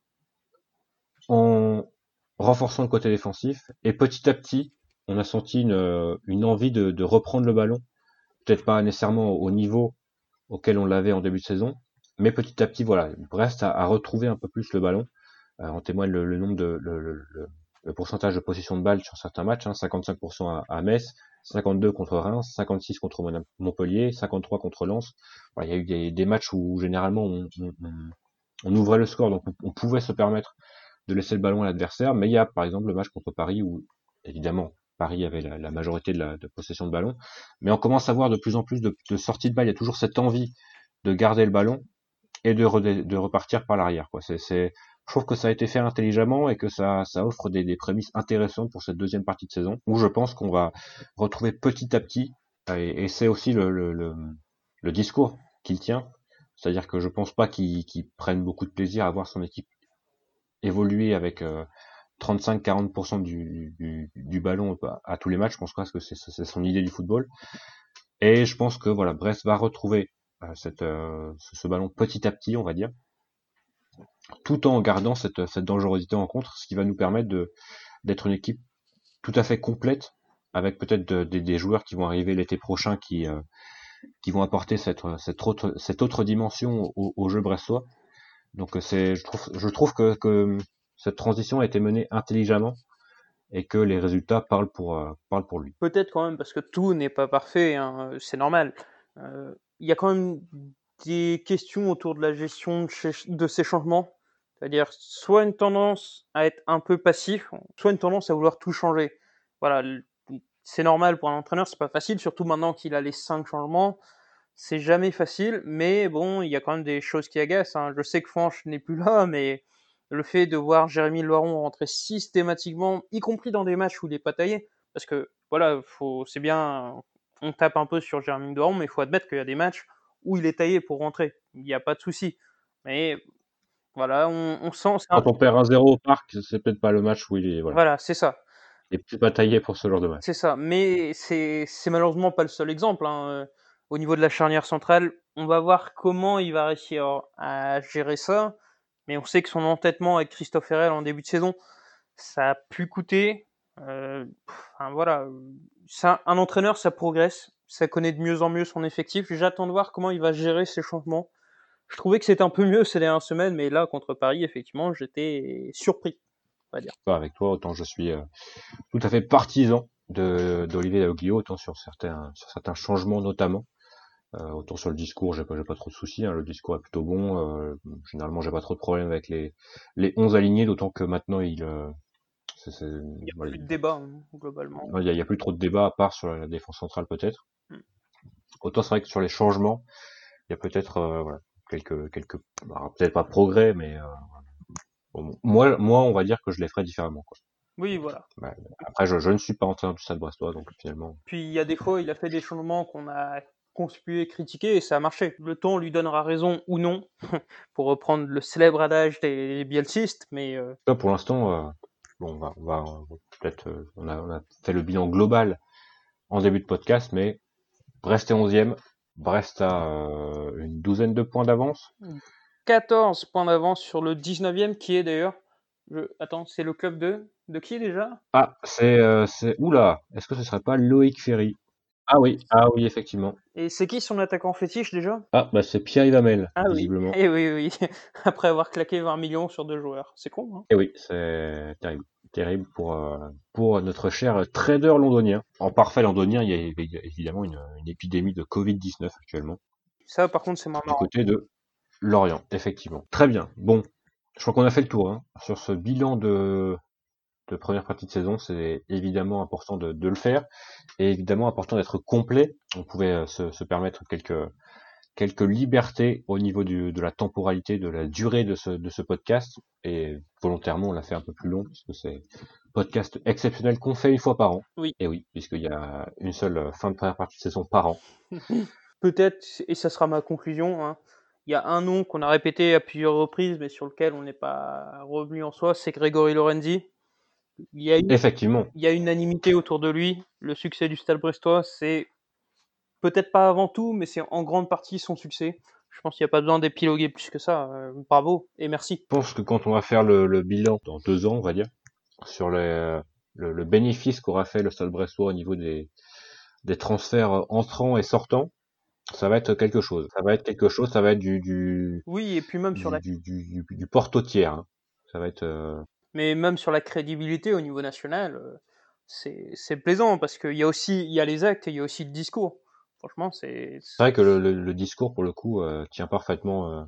en renforçant le côté défensif. Et petit à petit, on a senti une envie de reprendre le ballon, peut-être pas nécessairement au niveau auquel on l'avait en début de saison, mais petit à petit, voilà, Brest a retrouvé un peu plus le ballon. En témoigne le nombre le pourcentage de possession de balle sur certains matchs, hein, 55% à Metz, 52 contre Reims, 56 contre Montpellier, 53 contre Lens. Voilà, il y a eu des matchs où généralement on ouvrait le score, donc on pouvait se permettre de laisser le ballon à l'adversaire, mais il y a par exemple le match contre Paris où évidemment Paris avait la majorité de possession de ballon, mais on commence à voir de plus en plus de sorties de balle. Il y a toujours cette envie de garder le ballon et de repartir par l'arrière. Je trouve que ça a été fait intelligemment et que ça offre des prémices intéressantes pour cette deuxième partie de saison, où je pense qu'on va retrouver petit à petit, et c'est aussi le discours qu'il tient, c'est-à-dire que je pense pas qu'il prenne beaucoup de plaisir à voir son équipe évoluer avec 35-40% du ballon à tous les matchs. Je pense pas que c'est son idée du football. Et je pense que voilà, Brest va retrouver ce ballon petit à petit, on va dire, tout en gardant cette dangerosité en contre, ce qui va nous permettre d'être une équipe tout à fait complète, avec peut-être des joueurs qui vont arriver l'été prochain qui vont apporter cette autre dimension au jeu brestois. Donc je trouve que cette transition a été menée intelligemment et que les résultats parlent pour lui. Peut-être quand même, parce que tout n'est pas parfait, hein, c'est normal. Il y a quand même des questions autour de la gestion de ces changements. C'est-à-dire soit une tendance à être un peu passif, soit une tendance à vouloir tout changer. Voilà, c'est normal pour un entraîneur, c'est pas facile, surtout maintenant qu'il a les 5 changements. C'est jamais facile, mais bon, il y a quand même des choses qui agacent. Hein. Je sais que Franche n'est plus là, mais le fait de voir Jérémy Loiron rentrer systématiquement, y compris dans des matchs où il n'est pas taillé, parce que voilà, c'est bien, on tape un peu sur Jérémy Loiron, mais il faut admettre qu'il y a des matchs où il est taillé pour rentrer, il n'y a pas de souci. Mais voilà, on sent... Quand on perd 1-0 au parc, c'est peut-être pas le match où il est... Voilà, c'est ça. Il est peut-être pas taillé pour ce genre de match. C'est ça, mais c'est malheureusement pas le seul exemple. Au niveau de la charnière centrale, on va voir comment il va réussir à gérer ça, mais on sait que son entêtement avec Christophe Herrel en début de saison, ça a pu coûter. Voilà, un entraîneur, ça progresse, ça connaît de mieux en mieux son effectif. J'attends de voir comment il va gérer ces changements. Je trouvais que c'était un peu mieux ces dernières semaines, mais là, contre Paris, effectivement, j'étais surpris, on va dire. Pas avec toi, autant je suis tout à fait partisan d'Olivier Daoglio, autant sur certains changements notamment. Autant sur le discours, j'ai pas trop de soucis, hein, le discours est plutôt bon. Généralement, j'ai pas trop de problèmes avec les 11 alignés, d'autant que maintenant il n'y a plus de débat, globalement. Il y a plus trop de débat, à part sur la défense centrale peut-être. Autant c'est vrai que sur les changements, il y a peut-être quelques peut-être pas progrès, mais moi on va dire que je les ferais différemment, quoi. Oui, voilà. Après je ne suis pas entraîneur du Stade Brestois, donc finalement. Puis il y a des fois il a fait des changements qu'on a conspué, critiqué, et ça a marché. Le temps lui donnera raison ou non, pour reprendre le célèbre adage des bielcistes, mais pour l'instant, on va peut-être on a fait le bilan global en début de podcast, mais Brest est 11e. Brest a une douzaine de points d'avance. 14 points d'avance sur le 19e, qui est d'ailleurs... Attends, c'est le club de qui déjà ? Ah, c'est... Oula, est-ce que ce serait pas Loïc Ferry ? Ah oui, effectivement. Et c'est qui son attaquant fétiche déjà ? Ah, c'est Pierre-Yves Hamel, visiblement. Et oui. Après avoir claqué 20 millions sur 2 joueurs. C'est con, hein ? Et oui, c'est terrible pour notre cher trader londonien. En parfait londonien, il y a évidemment une épidémie de Covid-19 actuellement. Ça, par contre, c'est marrant. Du côté de Lorient, effectivement. Très bien. Bon, je crois qu'on a fait le tour, hein. Sur ce bilan de première partie de saison, c'est évidemment important de le faire, et évidemment important d'être complet. On pouvait se permettre quelques libertés au niveau de la temporalité, de la durée de ce podcast, et volontairement on l'a fait un peu plus long, puisque c'est un podcast exceptionnel qu'on fait une fois par an. Oui. Et oui, puisqu'il y a une seule fin de première partie de saison par an. Peut-être, et ça sera ma conclusion, hein, il y a un nom qu'on a répété à plusieurs reprises, mais sur lequel on n'est pas revenu en soi, c'est Grégory Lorenzi. Effectivement. Il y a unanimité autour de lui. Le succès du Stade Brestois, c'est peut-être pas avant tout, mais c'est en grande partie son succès. Je pense qu'il n'y a pas besoin d'épiloguer plus que ça. Bravo et merci. Je pense que quand on va faire le bilan dans 2 ans, on va dire, sur le bénéfice qu'aura fait le Stade Brestois au niveau des transferts entrants et sortants, ça va être quelque chose. Ça va être du oui, et puis même sur du porte-tiers, hein. Ça va être mais même sur la crédibilité au niveau national, c'est plaisant parce qu'il y a les actes et il y a aussi le discours. Franchement, c'est vrai que le discours, pour le coup, tient parfaitement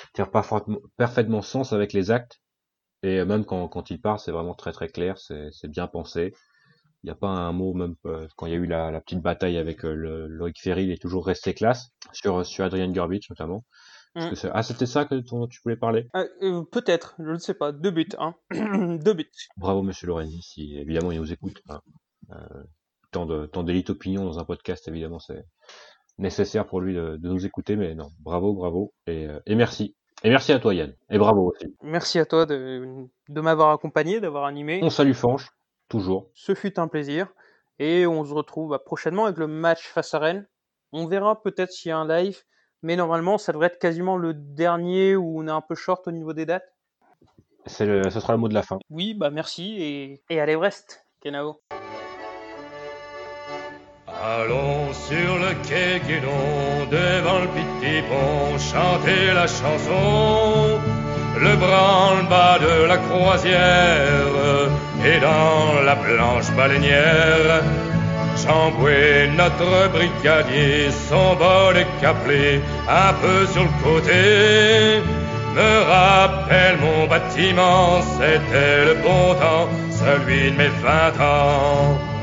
sens avec les actes, et même quand il part, c'est vraiment très très clair, c'est bien pensé. Il n'y a pas un mot, même quand il y a eu la petite bataille avec Loïc Ferry, il est toujours resté classe sur Adrian Grbić notamment. C'était ça que tu voulais parler ? Peut-être, je ne sais pas. 2 buts, hein. 2 buts. Bravo Monsieur Lorenzi, si évidemment il nous écoute. Hein. Tant d'élite opinion dans un podcast, évidemment, c'est nécessaire pour lui de nous écouter, mais non, bravo, et merci. Et merci à toi Yann, et bravo aussi. Merci à toi de m'avoir accompagné, d'avoir animé. On salue Fanche, toujours. Ce fut un plaisir, et on se retrouve prochainement avec le match face à Rennes. On verra peut-être s'il y a un live, mais normalement ça devrait être quasiment le dernier où on est un peu short au niveau des dates. Ce sera le mot de la fin. Oui, merci, et allez Brest, Kenao. Allons sur le quai Guédon, devant le petit pont, chanter la chanson. Le branle-bas de la croisière, et dans la planche baleinière, Chamboué, notre brigadier, son bol caplé, un peu sur le côté, me rappelle mon bâtiment, c'était le bon temps, celui de mes 20 ans.